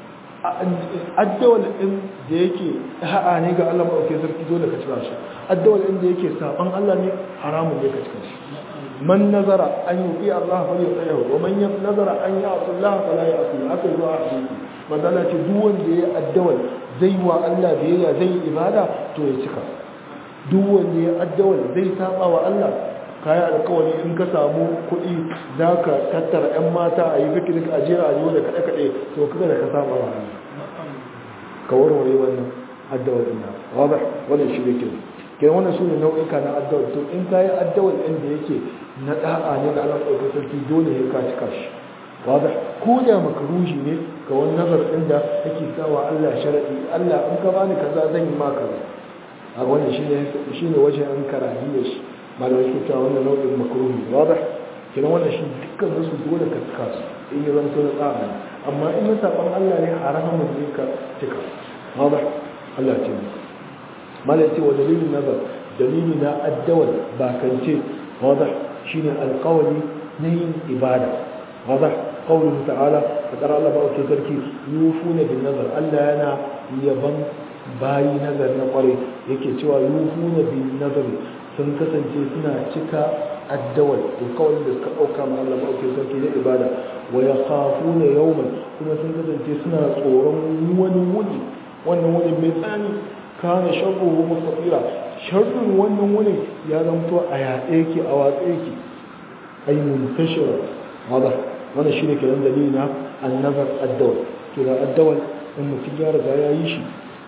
addawal din da yake ha'a ne ga Allah maɗauke sarki dole ka cika shi addawal din da yake saban Allah ne haramun ne ka cika shi man nazara an yuqi Allah fa yuqihu wa man nazara an ya'si Allah fa la ya'si haka zuwa hadisi madalla ce duk wanda ya addawal zai wa Allah biyayya zai ibada to ya cika duk wanda ya addawal zai saba wa Allah kayi alkawari in ka samu kuɗi za ka tattara 'yan mata a yi fikinik a jera a yi da kaɗe-kaɗe to kaga da ka saba wa hannu ka warware wannan addawar ina wadda wannan shi yake ke wannan su ne nau'ika na addawar to in kayi addawar ɗin da yake na ɗa'a ne ga Allah ɗaukar sarki dole ya ka cika shi wadda ko da makarushi ne ga wani nazar ɗin da yake sawa Allah sharaɗi Allah in ka bani kaza zan yi ma kaza a wannan shi ne wajen an karahiyar shi malamai suke cewa wannan nau'in makruhi wadah kina wannan shi dukkan su dole ka cika su in yi zanto na tsara amma in ya saban Allah ne haramun ne ka cika wadah Allah ce malai ce wa dalilin nazar dalili na addawal bakance wadah shine alqawli na yin ibada wadah qawluhu ta'ala fadar Allah ba ke sarki yufuna bin nazar Allah yana yaban bayi nazar na kware yake cewa yufuna bin nazar sun kasance suna cika addawal alkawalin da suka ɗauka ma Allah maɗauki sarki na ibada wa ya kafu na yawman kuma sun kasance suna tsoron wani wuni wannan wuni mai tsani kana sharruhu mustaqira sharrin wannan wuni ya zamto a yaɗe yake a watsa yake ay muntashira wada wannan shine kenan dalili na annazar addawal to da addawal in mutum ya riga ya yi shi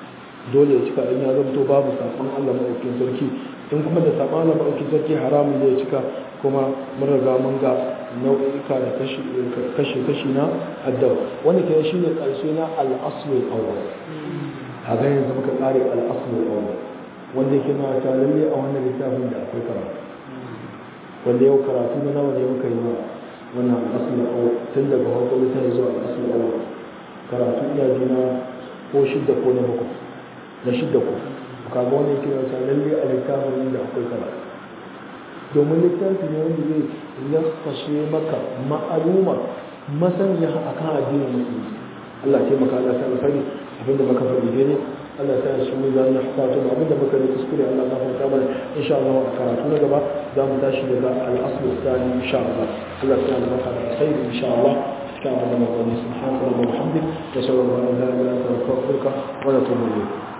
dole ya cika in ya zamto babu saɓon Allah maɗaukin sarki in kuma da saɓon Allah maɗaukin sarki haramun ne ya cika kuma mun riga mun ga nau'ika da kashi na addawa wanda ke shi ne ƙarshe na al'asulul awwal a ga yanzu muka ƙare al'asulul awwal wanda yake na ta lalle a wannan littafin da akwai karatu wanda yau karatu na nawa ne muka yi wannan al'asulul awwal tun daga farko littafin zuwa al'asulul awwal karatu iyaji na ko shidda ko na bakwai na shidda ko kaga wanda yake na ta lalle a littafin da akwai karatu domin littafi ne wanda zai lafashe maka ma'aluma masaniya a kan addinin musulunci Allah ce maka Allah ta alfari abinda maka faɗi ne Allah ta shi mu zan hasatu abinda maka ne kuskure Allah ta fata mana insha Allah a karatu na gaba za mu tashi daga al-asl thani insha Allah Allah ta maka da khair insha Allah cikin abinda muka yi subhanallahi wa bihamdihi wa sallallahu alaihi wa sallam wa natubu ilayk